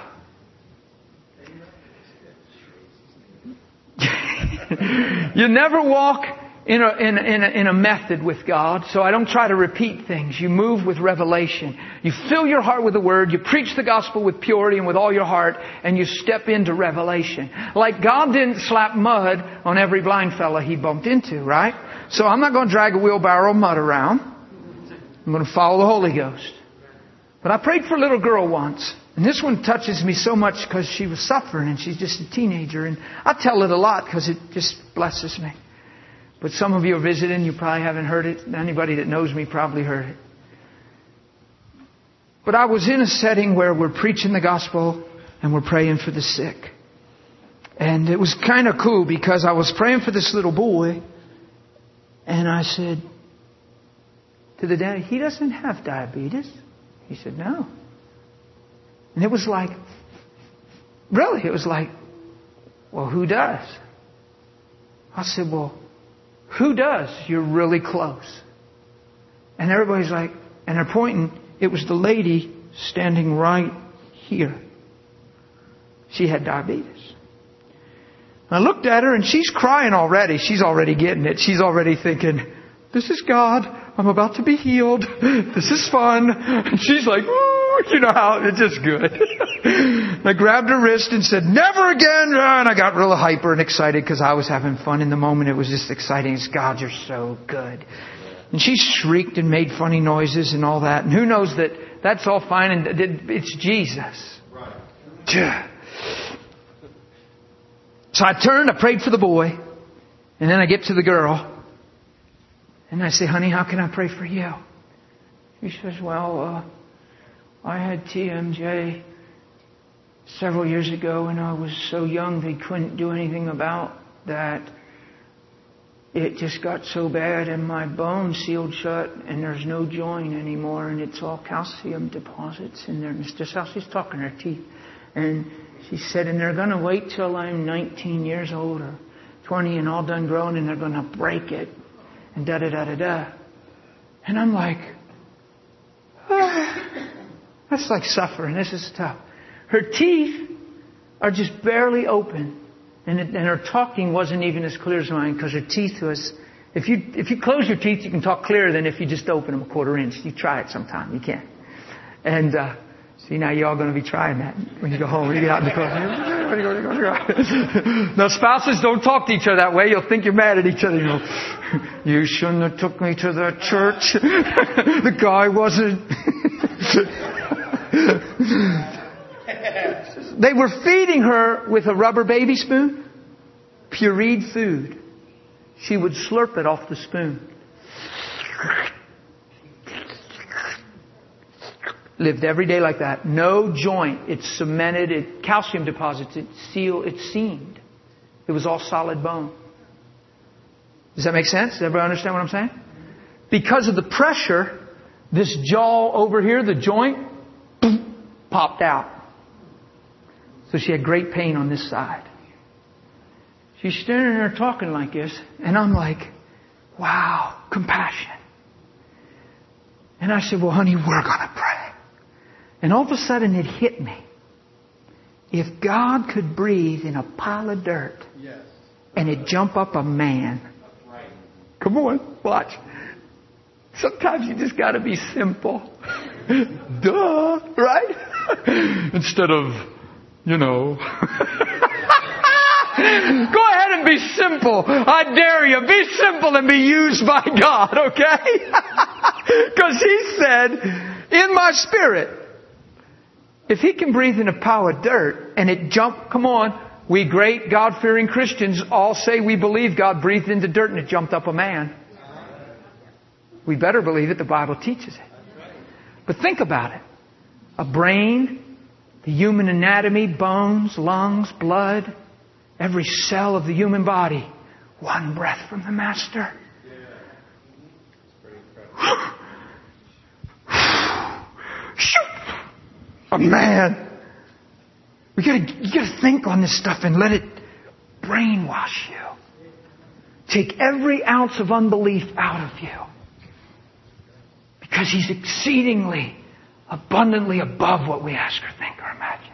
Yeah. You never walk in a, in, a, in, a, in a method with God, so I don't try to repeat things. You move with revelation. You fill your heart with the Word. You preach the gospel with purity and with all your heart, and you step into revelation. Like God didn't slap mud on every blind fella He bumped into, right? So I'm not going to drag a wheelbarrow of mud around. I'm going to follow the Holy Ghost. But I prayed for a little girl once. And this one touches me so much because she was suffering and she's just a teenager. And I tell it a lot because it just blesses me. But some of you are visiting, you probably haven't heard it. Anybody that knows me probably heard it. But I was in a setting where we're preaching the gospel and we're praying for the sick. And it was kind of cool because I was praying for this little boy. And I said to the dad, he doesn't have diabetes. He said, no. And it was like, really, it was like, well, who does? I said, well, who does? You're really close. And everybody's like, and they're pointing, it was the lady standing right here. She had diabetes. I looked at her and she's crying already. She's already getting it. She's already thinking, this is God. I'm about to be healed. This is fun. And she's like, ooh, you know how it's just good. I grabbed her wrist and said, never again. And I got real hyper and excited because I was having fun in the moment. It was just exciting. It's God, you're so good. And she shrieked and made funny noises and all that. And who knows that that's all fine and it's Jesus. Right. So I turned, I prayed for the boy. And then I get to the girl. And I say, honey, how can I pray for you? She says, well, uh, I had T M J several years ago and I was so young they couldn't do anything about that. It just got so bad and my bone sealed shut and there's no joint anymore and it's all calcium deposits in there. Mister South, she's talking her teeth. And she said, and they're going to wait till I'm nineteen years old or twenty and all done growing and they're going to break it. and da da da da da. And I'm like, ah, that's like suffering. This is tough. Her teeth are just barely open. And, it, and her talking wasn't even as clear as mine because her teeth was... If you if you close your teeth, you can talk clearer than if you just open them a quarter inch. You try it sometime. You can. And uh, see, now you're all going to be trying that when you go home. When you get out in the car. Now, spouses, don't talk to each other that way. You'll think you're mad at each other. You know, you shouldn't have took me to the church. The guy wasn't... They were feeding her with a rubber baby spoon, pureed food. She would slurp it off the spoon. Lived every day like that. No joint. It's cemented. It calcium deposits. It sealed. It's seamed. It was all solid bone. Does that make sense? Does everybody understand what I'm saying? Because of the pressure, this jaw over here, the joint, popped out. So she had great pain on this side. She's standing there talking like this, and I'm like, wow, compassion. And I said, well, honey, we're going to pray. And all of a sudden it hit me. If God could breathe in a pile of dirt yes. and it jump up a man. That's right. Come on, watch. Sometimes you just got to be simple. Duh, right? Instead of, you know... Go ahead and be simple. I dare you. Be simple and be used by God, okay? Because He said, in my spirit, if He can breathe in a pile of dirt and it jumped, come on, we great God-fearing Christians all say we believe God breathed into dirt and it jumped up a man. We better believe it. The Bible teaches it. But think about it. A brain, the human anatomy, bones, lungs, blood, every cell of the human body. One breath from the Master. A man. We gotta, you gotta think on this stuff and let it brainwash you. Take every ounce of unbelief out of you. Because He's exceedingly, abundantly above what we ask or think or imagine.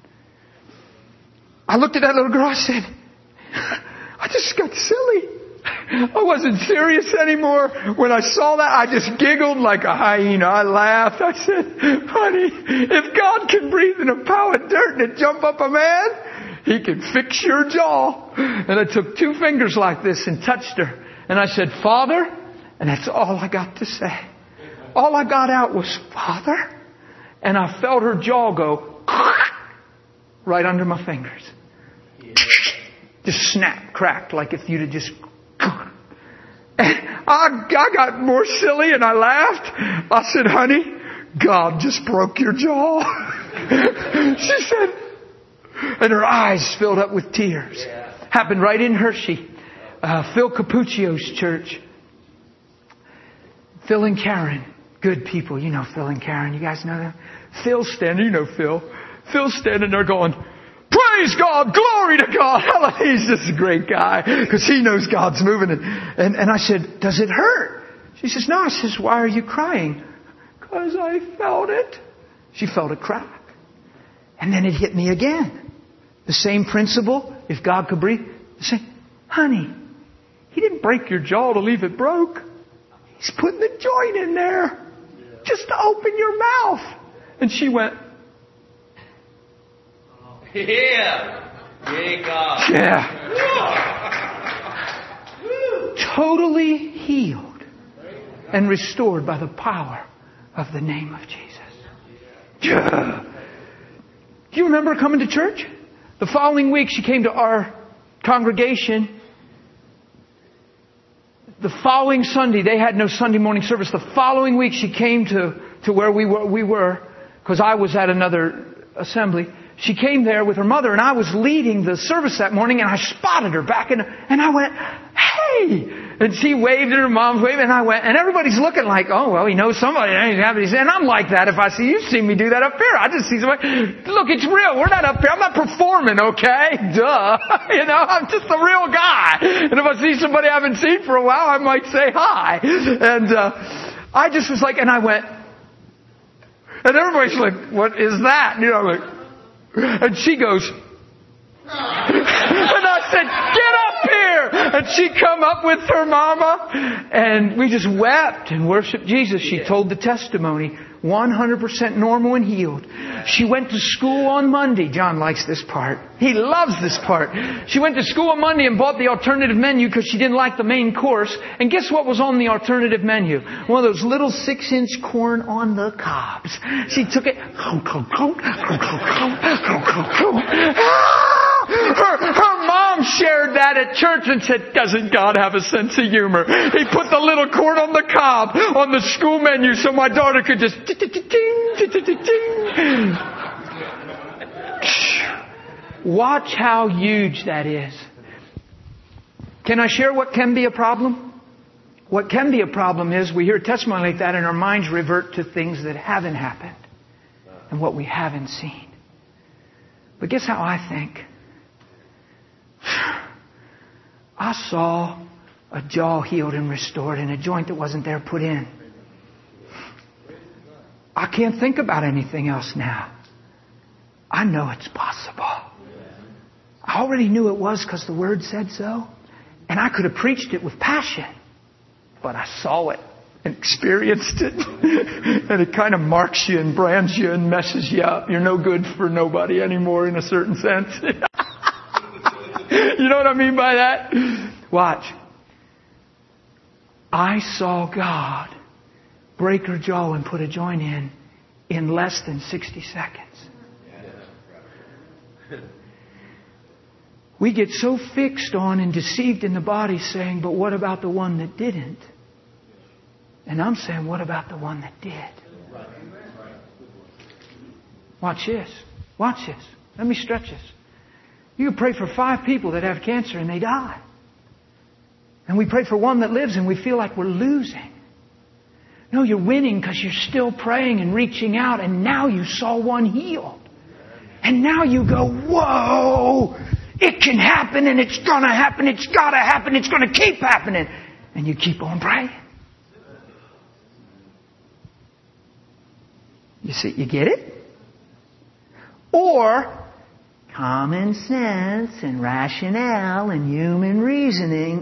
I looked at that little girl, I said, I just got silly. I wasn't serious anymore. When I saw that, I just giggled like a hyena. I laughed. I said, honey, if God can breathe in a pile of dirt and it jump up a man, He can fix your jaw. And I took two fingers like this and touched her. And I said, Father, and that's all I got to say. All I got out was, Father. And I felt her jaw go right under my fingers. Just snap, cracked, like if you'd have just... And I, I got more silly and I laughed. I said, honey, God just broke your jaw. She said, and her eyes filled up with tears. Yeah. Happened right in Hershey. Uh, Phil Capuccio's church. Phil and Karen, good people. You know Phil and Karen. You guys know them? Phil's standing, you know Phil. Phil's standing there going, praise God, glory to God. He's just a great guy because he knows God's moving. And, and, and I said, does it hurt? She says, no. I says, why are you crying? Because I felt it. She felt a crack. And then it hit me again. The same principle. If God could breathe. The same. Honey, He didn't break your jaw to leave it broke. He's putting the joint in there just to open your mouth. And she went, yeah. Yeah, God. Yeah. Totally healed and restored by the power of the name of Jesus. Yeah. Do you remember coming to church? The following week she came to our congregation. The following Sunday, they had no Sunday morning service. The following week she came to, to where we were, we were, because I was at another assembly. She came there with her mother, and I was leading the service that morning, and I spotted her back in, and I went, hey! And she waved and her mom's waving and I went, and everybody's looking like, oh, well, he knows somebody. And I'm like that. If I see, you've seen me do that up here. I just see somebody, look, it's real. We're not up here. I'm not performing, okay? Duh. You know, I'm just a real guy. And if I see somebody I haven't seen for a while, I might say hi. And, uh, I just was like, and I went, and everybody's like, what is that? And, you know, like, and she goes, and I said, get up here! And she come up with her mama, and we just wept and worshiped Jesus. She told the testimony, one hundred percent normal and healed. She went to school on Monday. John likes this part. He loves this part. She went to school on Monday and bought the alternative menu because she didn't like the main course. And guess what was on the alternative menu? One of those little six-inch corn on the cobs. She took it. Her, her mom shared that at church and said, doesn't God have a sense of humor? He put the little corn on the cob on the school menu so my daughter could just watch how huge that is. Can I share what can be a problem? What can be a problem is we hear a testimony like that and our minds revert to things that haven't happened and what we haven't seen. But guess how I think? I saw a jaw healed and restored and a joint that wasn't there put in. I can't think about anything else now. I know it's possible. I already knew it was because the Word said so. And I could have preached it with passion. But I saw it and experienced it. And it kind of marks you and brands you and messes you up. You're no good for nobody anymore in a certain sense. You know what I mean by that? Watch. I saw God break her jaw and put a joint in in less than sixty seconds. We get so fixed on and deceived in the body saying, but what about the one that didn't? And I'm saying, what about the one that did? Watch this. Watch this. Let me stretch this. You can pray for five people that have cancer and they die. And we pray for one that lives and we feel like we're losing. No, you're winning because you're still praying and reaching out and now you saw one healed. And now you go, whoa, it can happen and it's going to happen, it's got to happen, it's going to keep happening. And you keep on praying. You see, you get it? Or common sense and rationale and human reasoning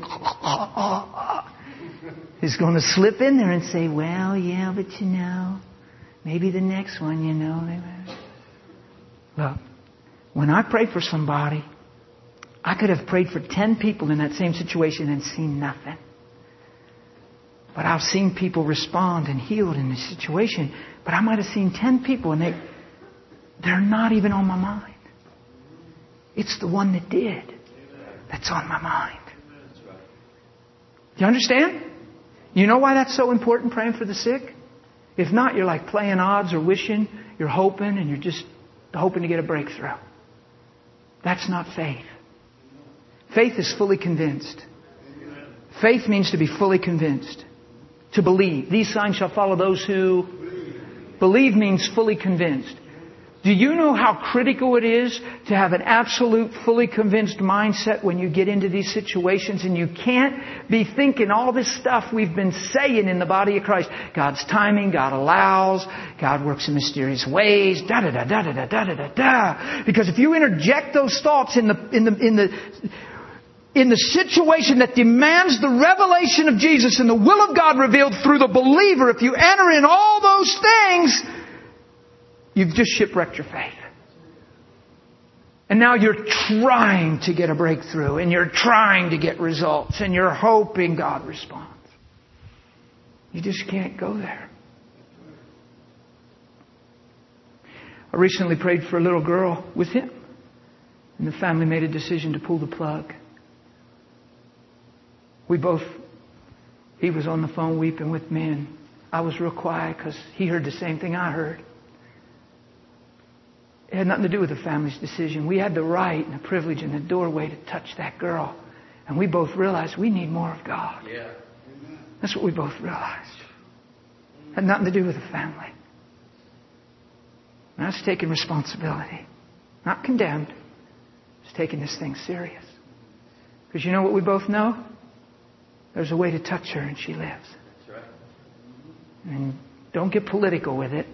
is going to slip in there and say, well, yeah, but you know, maybe the next one, you know. Look, when I pray for somebody, I could have prayed for ten people in that same situation and seen nothing. But I've seen people respond and healed in this situation. But I might have seen ten people and they, they're not even on my mind. It's the one that did that's on my mind. Do you understand? You know why that's so important, praying for the sick? If not, you're like playing odds or wishing, you're hoping, and you're just hoping to get a breakthrough. That's not faith. Faith is fully convinced. Faith means to be fully convinced. To believe. These signs shall follow those who believe. Believe means fully convinced. Do you know how critical it is to have an absolute, fully convinced mindset when you get into these situations? And you can't be thinking all this stuff we've been saying in the body of Christ. God's timing, God allows, God works in mysterious ways, da da da da da da da da da. Because if you interject those thoughts in the in the in the in the situation that demands the revelation of Jesus and the will of God revealed through the believer, if you enter in all those things, you've just shipwrecked your faith. And now you're trying to get a breakthrough and you're trying to get results and you're hoping God responds. You just can't go there. I recently prayed for a little girl with him. And the family made a decision to pull the plug. We both, he was on the phone weeping with me and I was real quiet because he heard the same thing I heard. It had nothing to do with the family's decision. We had the right and the privilege and the doorway to touch that girl. And we both realized we need more of God. Yeah. That's what we both realized. Had nothing to do with the family. And that's taking responsibility. Not condemned. It's taking this thing serious. Because you know what we both know? There's a way to touch her and she lives. That's right. And don't get political with it.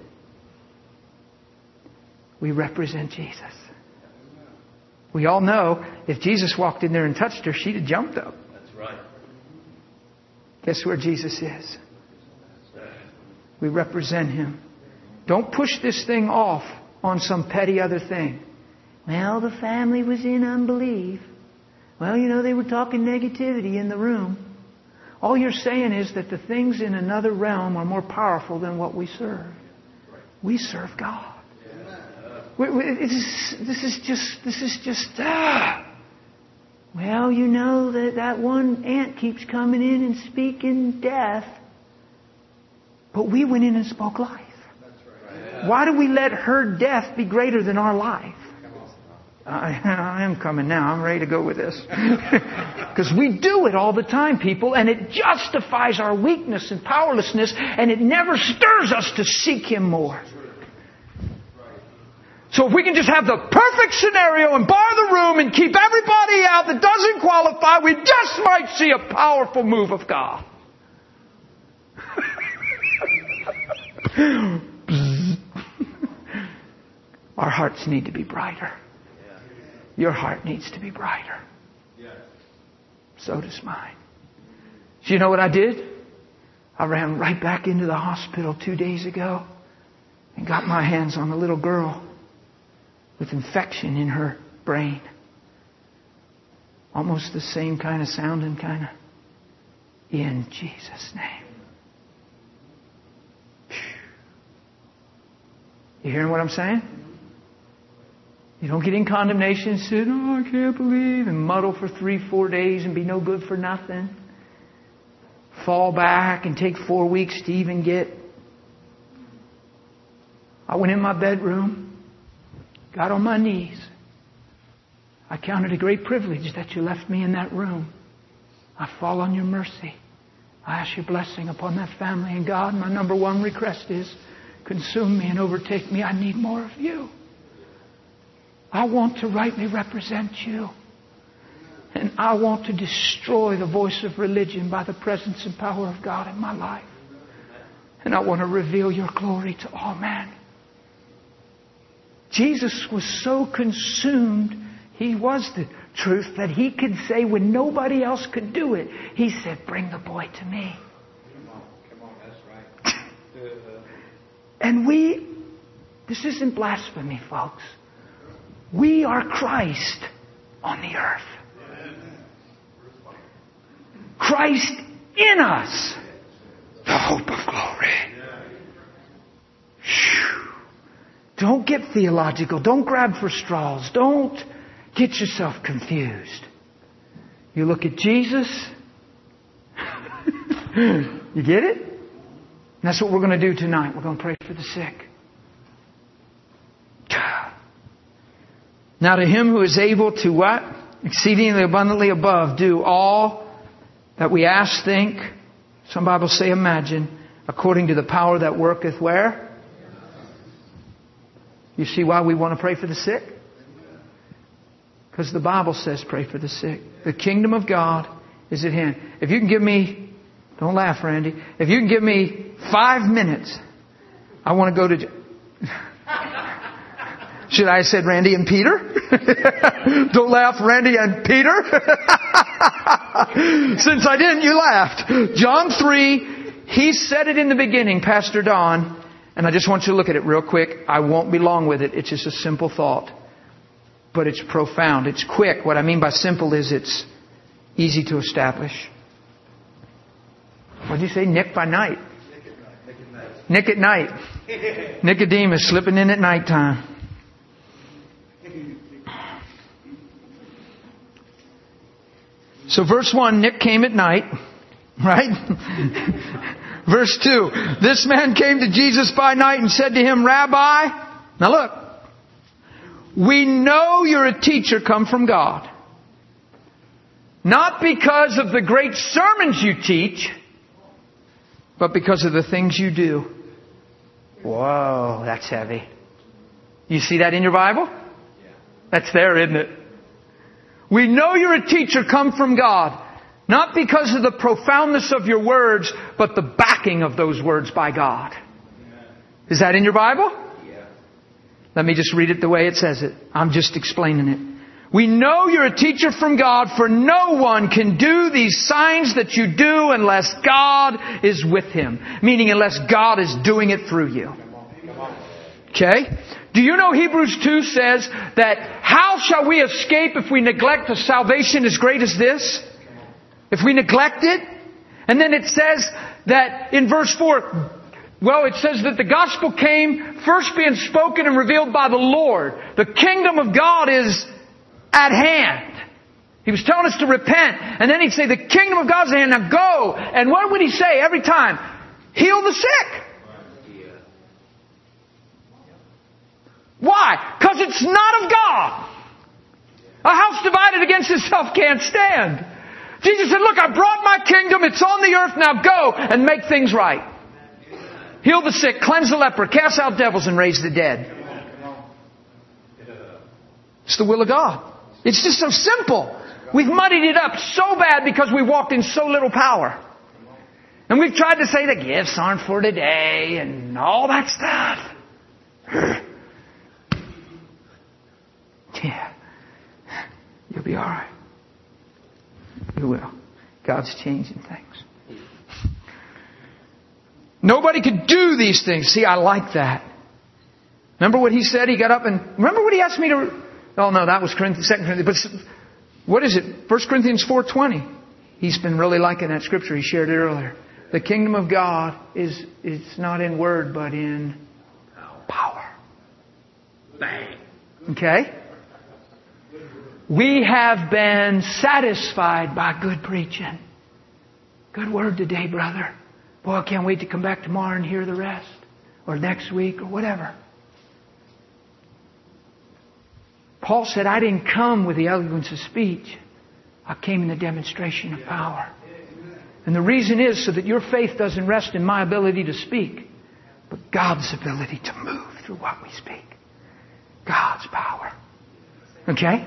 We represent Jesus. We all know if Jesus walked in there and touched her, she'd have jumped up. That's right. Guess where Jesus is? We represent Him. Don't push this thing off on some petty other thing. Well, the family was in unbelief. Well, you know, they were talking negativity in the room. All you're saying is that the things in another realm are more powerful than what we serve. We serve God. We, we, it is, this is just, this is just, ah. Well, you know that that one aunt keeps coming in and speaking death. But we went in and spoke life. Why do we let her death be greater than our life? I, I am coming now. I'm ready to go with this. Because we do it all the time, people, and it justifies our weakness and powerlessness, and it never stirs us to seek Him more. So if we can just have the perfect scenario and bar the room and keep everybody out that doesn't qualify, we just might see a powerful move of God. Our hearts need to be brighter. Your heart needs to be brighter. So does mine. So you know what I did? I ran right back into the hospital two days ago and got my hands on a little girl with infection in her brain. Almost the same kind of sounding, kind of. In Jesus' name. You hearing what I'm saying? You don't get in condemnation and say, oh, I can't believe, and muddle for three, four days and be no good for nothing. Fall back and take four weeks to even get. I went in my bedroom, got on my knees. I count it a great privilege that you left me in that room. I fall on your mercy. I ask your blessing upon that family. And God, my number one request is, consume me and overtake me. I need more of you. I want to rightly represent you. And I want to destroy the voice of religion by the presence and power of God in my life. And I want to reveal your glory to all men. Jesus was so consumed, He was the truth, that He could say when nobody else could do it, He said, bring the boy to me. Come on, come on, that's right. And we, this isn't blasphemy, folks. We are Christ on the earth. Christ in us, the hope of glory. Whew. Don't get theological. Don't grab for straws. Don't get yourself confused. You look at Jesus. You get it? And that's what we're going to do tonight. We're going to pray for the sick. Now to Him who is able to what? Exceedingly abundantly above, do all that we ask, think, some Bibles say imagine, according to the power that worketh where? You see why we want to pray for the sick? Because the Bible says pray for the sick. The kingdom of God is at hand. If you can give me, don't laugh, Randy, if you can give me five minutes, I want to go to... Should I have said Randy and Peter? Don't laugh, Randy and Peter. Since I didn't, you laughed. John three, he said it in the beginning, Pastor Don. And I just want you to look at it real quick. I won't be long with it. It's just a simple thought. But it's profound. It's quick. What I mean by simple is it's easy to establish. What did you say? Nick by night. Nick at night. Nicodemus slipping in at nighttime. So verse one, Nick came at night, right? Verse two, this man came to Jesus by night and said to Him, Rabbi, now look, we know you're a teacher come from God. Not because of the great sermons you teach, but because of the things you do. Whoa, that's heavy. You see that in your Bible? That's there, isn't it? We know you're a teacher come from God. Not because of the profoundness of your words, but the backing of those words by God. Is that in your Bible? Let me just read it the way it says it. I'm just explaining it. We know you're a teacher from God, for no one can do these signs that you do unless God is with him. Meaning unless God is doing it through you. Okay? Do you know Hebrews two says that how shall we escape if we neglect a salvation as great as this? If we neglect it? And then it says that in verse four, well, it says that the gospel came first being spoken and revealed by the Lord. The kingdom of God is at hand. He was telling us to repent. And then he'd say, the kingdom of God's at hand. Now go. And what would he say every time? Heal the sick. Why? Because it's not of God. A house divided against itself can't stand. Jesus said, look, I brought my kingdom. It's on the earth. Now go and make things right. Heal the sick, cleanse the leper, cast out devils, and raise the dead. It's the will of God. It's just so simple. We've muddied it up so bad because we walked in so little power. And we've tried to say the gifts aren't for today and all that stuff. Yeah. You'll be alright. You will. God's changing things. Nobody could do these things. See, I like that. Remember what he said? He got up and... Remember what he asked me to... Oh, no, that was Second Corinthians. But what is it? First Corinthians four twenty. He's been really liking that scripture. He shared it earlier. The kingdom of God is it's not in word, but in power. Bang. Okay? We have been satisfied by good preaching. Good word today, brother. Boy, I can't wait to come back tomorrow and hear the rest. Or next week, or whatever. Paul said, I didn't come with the eloquence of speech. I came in the demonstration of power. And the reason is so that your faith doesn't rest in my ability to speak, but God's ability to move through what we speak. God's power. Okay?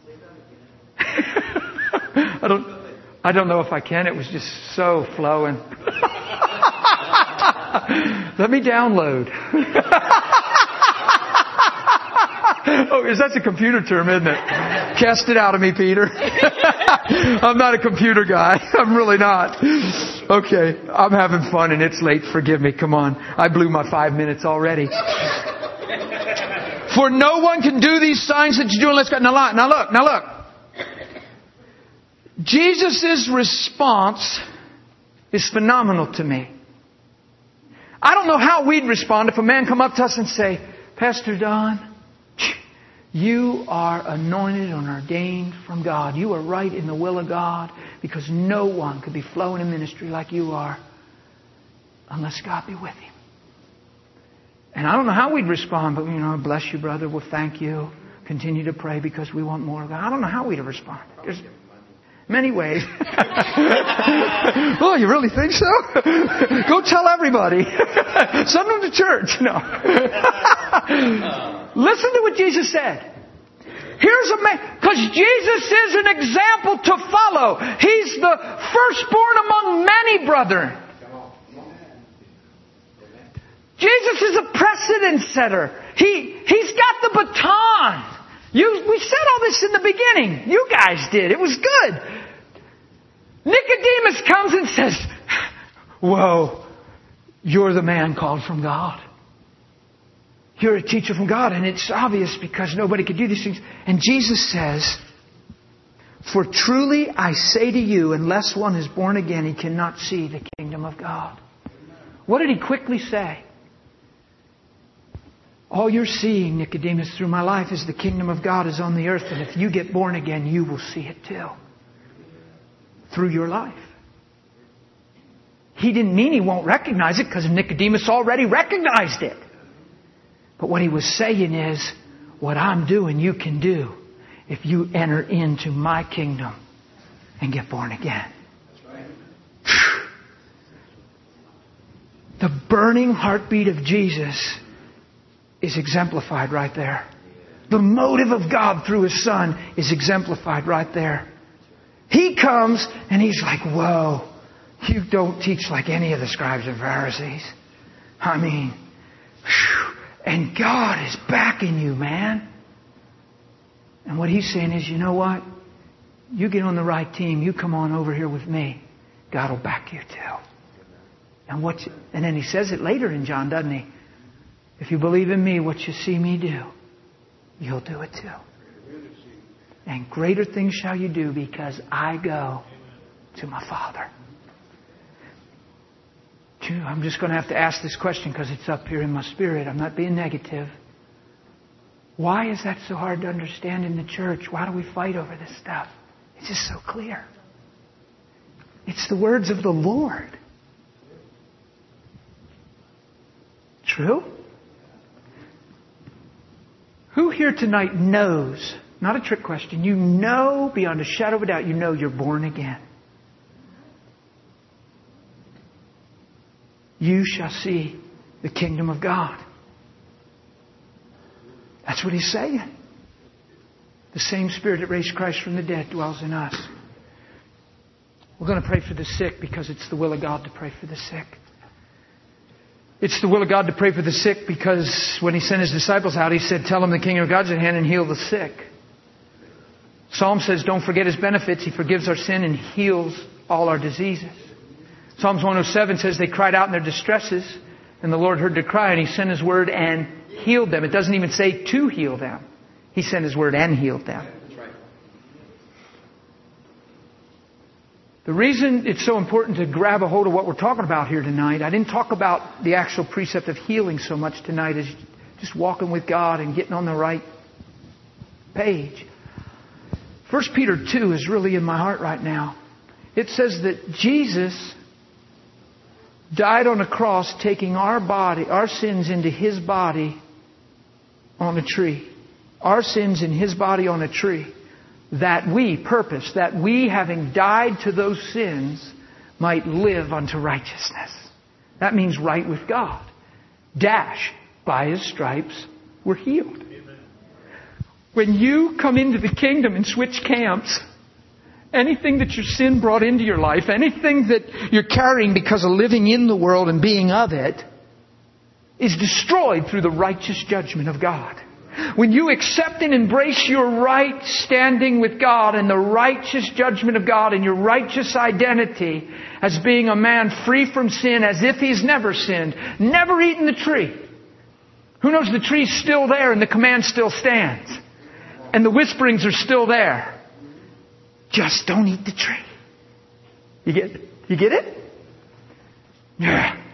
I don't I don't know if I can. It was just so flowing. Let me download. Oh, is that's a computer term, isn't it? Cast it out of me, Peter. I'm not a computer guy. I'm really not. Okay, I'm having fun and it's late. Forgive me. Come on. I blew my five minutes already. For no one can do these signs that you do unless God... Now look, now look, now look. Jesus' response is phenomenal to me. I don't know how we'd respond if a man come up to us and say, Pastor Don, you are anointed and ordained from God. You are right in the will of God because no one could be flowing in ministry like you are unless God be with him. And I don't know how we'd respond, but, you know, bless you, brother. Well, thank you. Continue to pray because we want more of God. I don't know how we'd have responded. There's many ways. Oh, you really think so? Go tell everybody. Send them to church. No. Listen to what Jesus said. Here's a man, because Jesus is an example to follow. He's the firstborn among many brethren. Jesus is a precedent setter. He, he's got the baton. You, we said all this in the beginning. You guys did. It was good. Nicodemus comes and says, whoa, you're the man called from God. You're a teacher from God. And it's obvious because nobody could do these things. And Jesus says, for truly I say to you, unless one is born again, he cannot see the kingdom of God. What did he quickly say? All you're seeing, Nicodemus, through my life is the kingdom of God is on the earth. And if you get born again, you will see it too. Through your life. He didn't mean he won't recognize it because Nicodemus already recognized it. But what he was saying is, what I'm doing you can do if you enter into my kingdom and get born again. The burning heartbeat of Jesus is exemplified right there. The motive of God through His Son is exemplified right there. He comes and He's like, whoa, you don't teach like any of the scribes and Pharisees. I mean, whew, and God is backing you, man. And what He's saying is, you know what? You get on the right team. You come on over here with me. God will back you too. And what? You, and then He says it later in John, doesn't He? If you believe in me, what you see me do, you'll do it too. And greater things shall you do because I go to my Father. I'm just going to have to ask this question because it's up here in my spirit. I'm not being negative. Why is that so hard to understand in the church? Why do we fight over this stuff? It's just so clear. It's the words of the Lord. True? Who here tonight knows, not a trick question, you know beyond a shadow of a doubt, you know you're born again. You shall see the kingdom of God. That's what He's saying. The same Spirit that raised Christ from the dead dwells in us. We're going to pray for the sick because it's the will of God to pray for the sick. It's the will of God to pray for the sick because when He sent His disciples out, He said, tell them the kingdom of God's at hand and heal the sick. Psalm says, don't forget His benefits. He forgives our sin and heals all our diseases. Psalms one oh seven says they cried out in their distresses and the Lord heard their cry and He sent His word and healed them. It doesn't even say to heal them. He sent His word and healed them. That's right. The reason it's so important to grab a hold of what we're talking about here tonight, I didn't talk about the actual precept of healing so much tonight as just walking with God and getting on the right page. First Peter two is really in my heart right now. It says that Jesus died on a cross taking our body, our sins into His body on a tree. Our sins in His body on a tree. That we, purpose, that we having died to those sins might live unto righteousness. That means right with God. Dash, by His stripes we're healed. Amen. When you come into the kingdom and switch camps, anything that your sin brought into your life, anything that you're carrying because of living in the world and being of it, is destroyed through the righteous judgment of God. When you accept and embrace your right standing with God and the righteous judgment of God and your righteous identity as being a man free from sin as if he's never sinned, never eaten the tree. Who knows the tree's still there and the command still stands. And the whisperings are still there. Just don't eat the tree. You get, you get it? Yeah.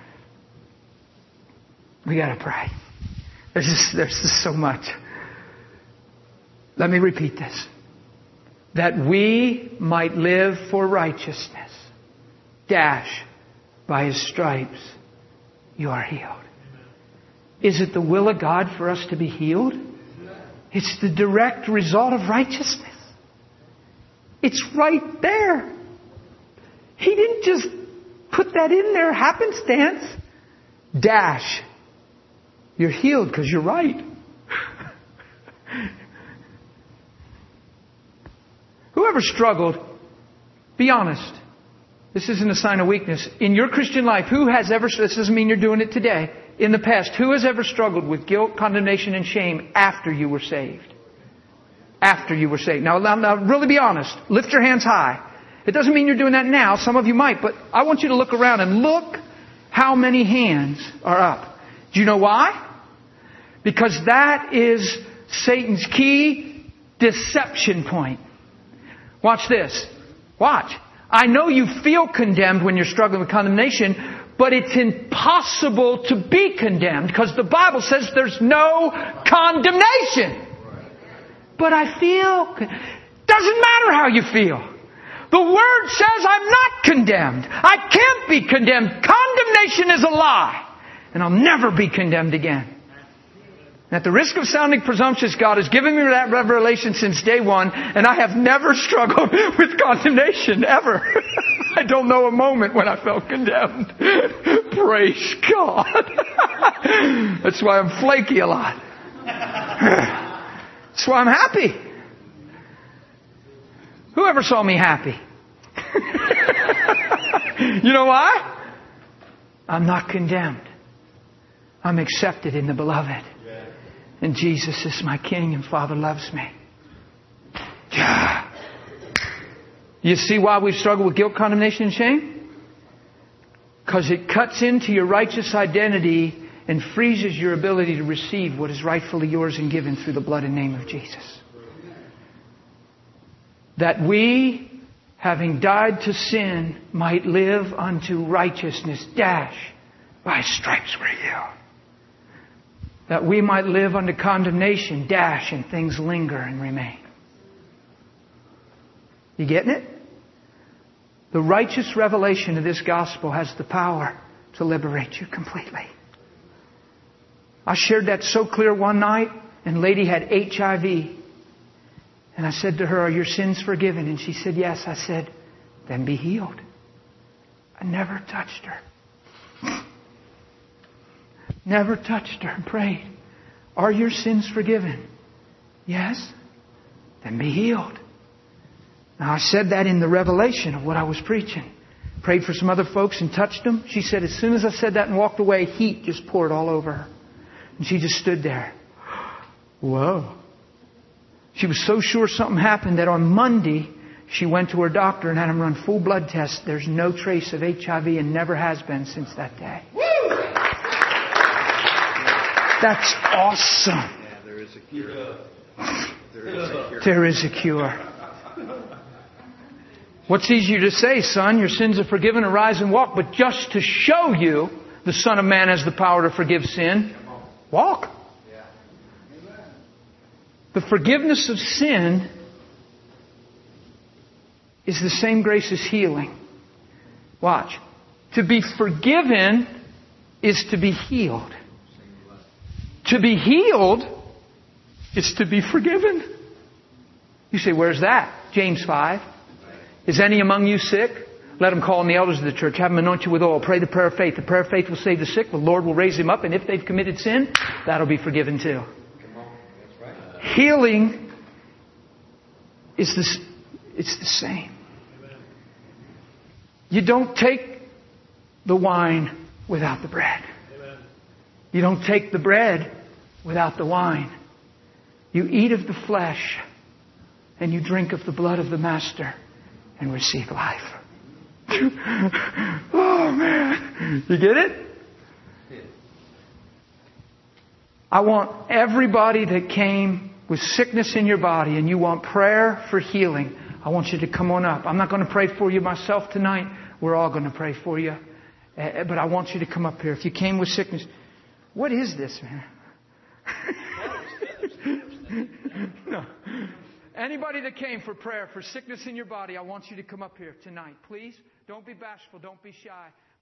We got to pray. There's just, there's just so much. Let me repeat this. That we might live for righteousness. Dash, by His stripes, you are healed. Is it the will of God for us to be healed? It's the direct result of righteousness. It's right there. He didn't just put that in there happenstance. Dash. You're healed because you're right. Whoever struggled, be honest. This isn't a sign of weakness. In your Christian life, who has ever, this doesn't mean you're doing it today, in the past, who has ever struggled with guilt, condemnation, and shame after you were saved? After you were saved. Now, now, really be honest. Lift your hands high. It doesn't mean you're doing that now. Some of you might. But I want you to look around and look how many hands are up. Do you know why? Because that is Satan's key deception point. Watch this. Watch. I know you feel condemned when you're struggling with condemnation, but it's impossible to be condemned because the Bible says there's no condemnation. But I feel... Doesn't matter how you feel. The Word says I'm not condemned. I can't be condemned. Condemnation is a lie. And I'll never be condemned again. At the risk of sounding presumptuous, God has given me that revelation since day one, and I have never struggled with condemnation, ever. I don't know a moment when I felt condemned. Praise God. That's why I'm flaky a lot. That's why I'm happy. Whoever saw me happy? You know why? I'm not condemned. I'm accepted in the Beloved. And Jesus is my King and Father loves me. Yeah. You see why we struggle with guilt, condemnation, and shame? Because it cuts into your righteous identity and freezes your ability to receive what is rightfully yours and given through the blood and name of Jesus. That we, having died to sin, might live unto righteousness. Dash. By stripes were healed. That we might live unto condemnation. Dash. And things linger and remain. You getting it? The righteous revelation of this gospel has the power to liberate you completely. I shared that so clear one night, and a lady had H I V. And I said to her, "Are your sins forgiven?" And she said, "Yes." I said, "Then be healed." I never touched her. Never touched her and prayed. "Are your sins forgiven?" "Yes." "Then be healed." Now I said that in the revelation of what I was preaching. Prayed for some other folks and touched them. She said as soon as I said that and walked away, heat just poured all over her. And she just stood there. Whoa. She was so sure something happened that on Monday, she went to her doctor and had him run full blood tests. There's no trace of H I V and never has been since that day. That's awesome. Yeah, there is a cure. There is a cure. There is a cure. What's easier to say, son? Your sins are forgiven, arise and walk. But just to show you the Son of Man has the power to forgive sin, walk. The forgiveness of sin is the same grace as healing. Watch. To be forgiven is to be healed. To be healed is to be forgiven. You say, where's that? James five. Is any among you sick? Let him call on the elders of the church. Have him anoint you with oil. Pray the prayer of faith. The prayer of faith will save the sick. The Lord will raise him up. And if they've committed sin, that'll be forgiven too. Healing is this, it's the same. You don't take the wine without the bread. You don't take the bread without the wine. You eat of the flesh and you drink of the blood of the Master and receive life. Oh man. You get it? I want everybody that came with sickness in your body and you want prayer for healing, I want you to come on up. I'm not going to pray for you myself tonight. We're all going to pray for you. Uh, but I want you to come up here. If you came with sickness, what is this, man? No. Anybody that came for prayer for sickness in your body, I want you to come up here tonight. Please, don't be bashful. Don't be shy.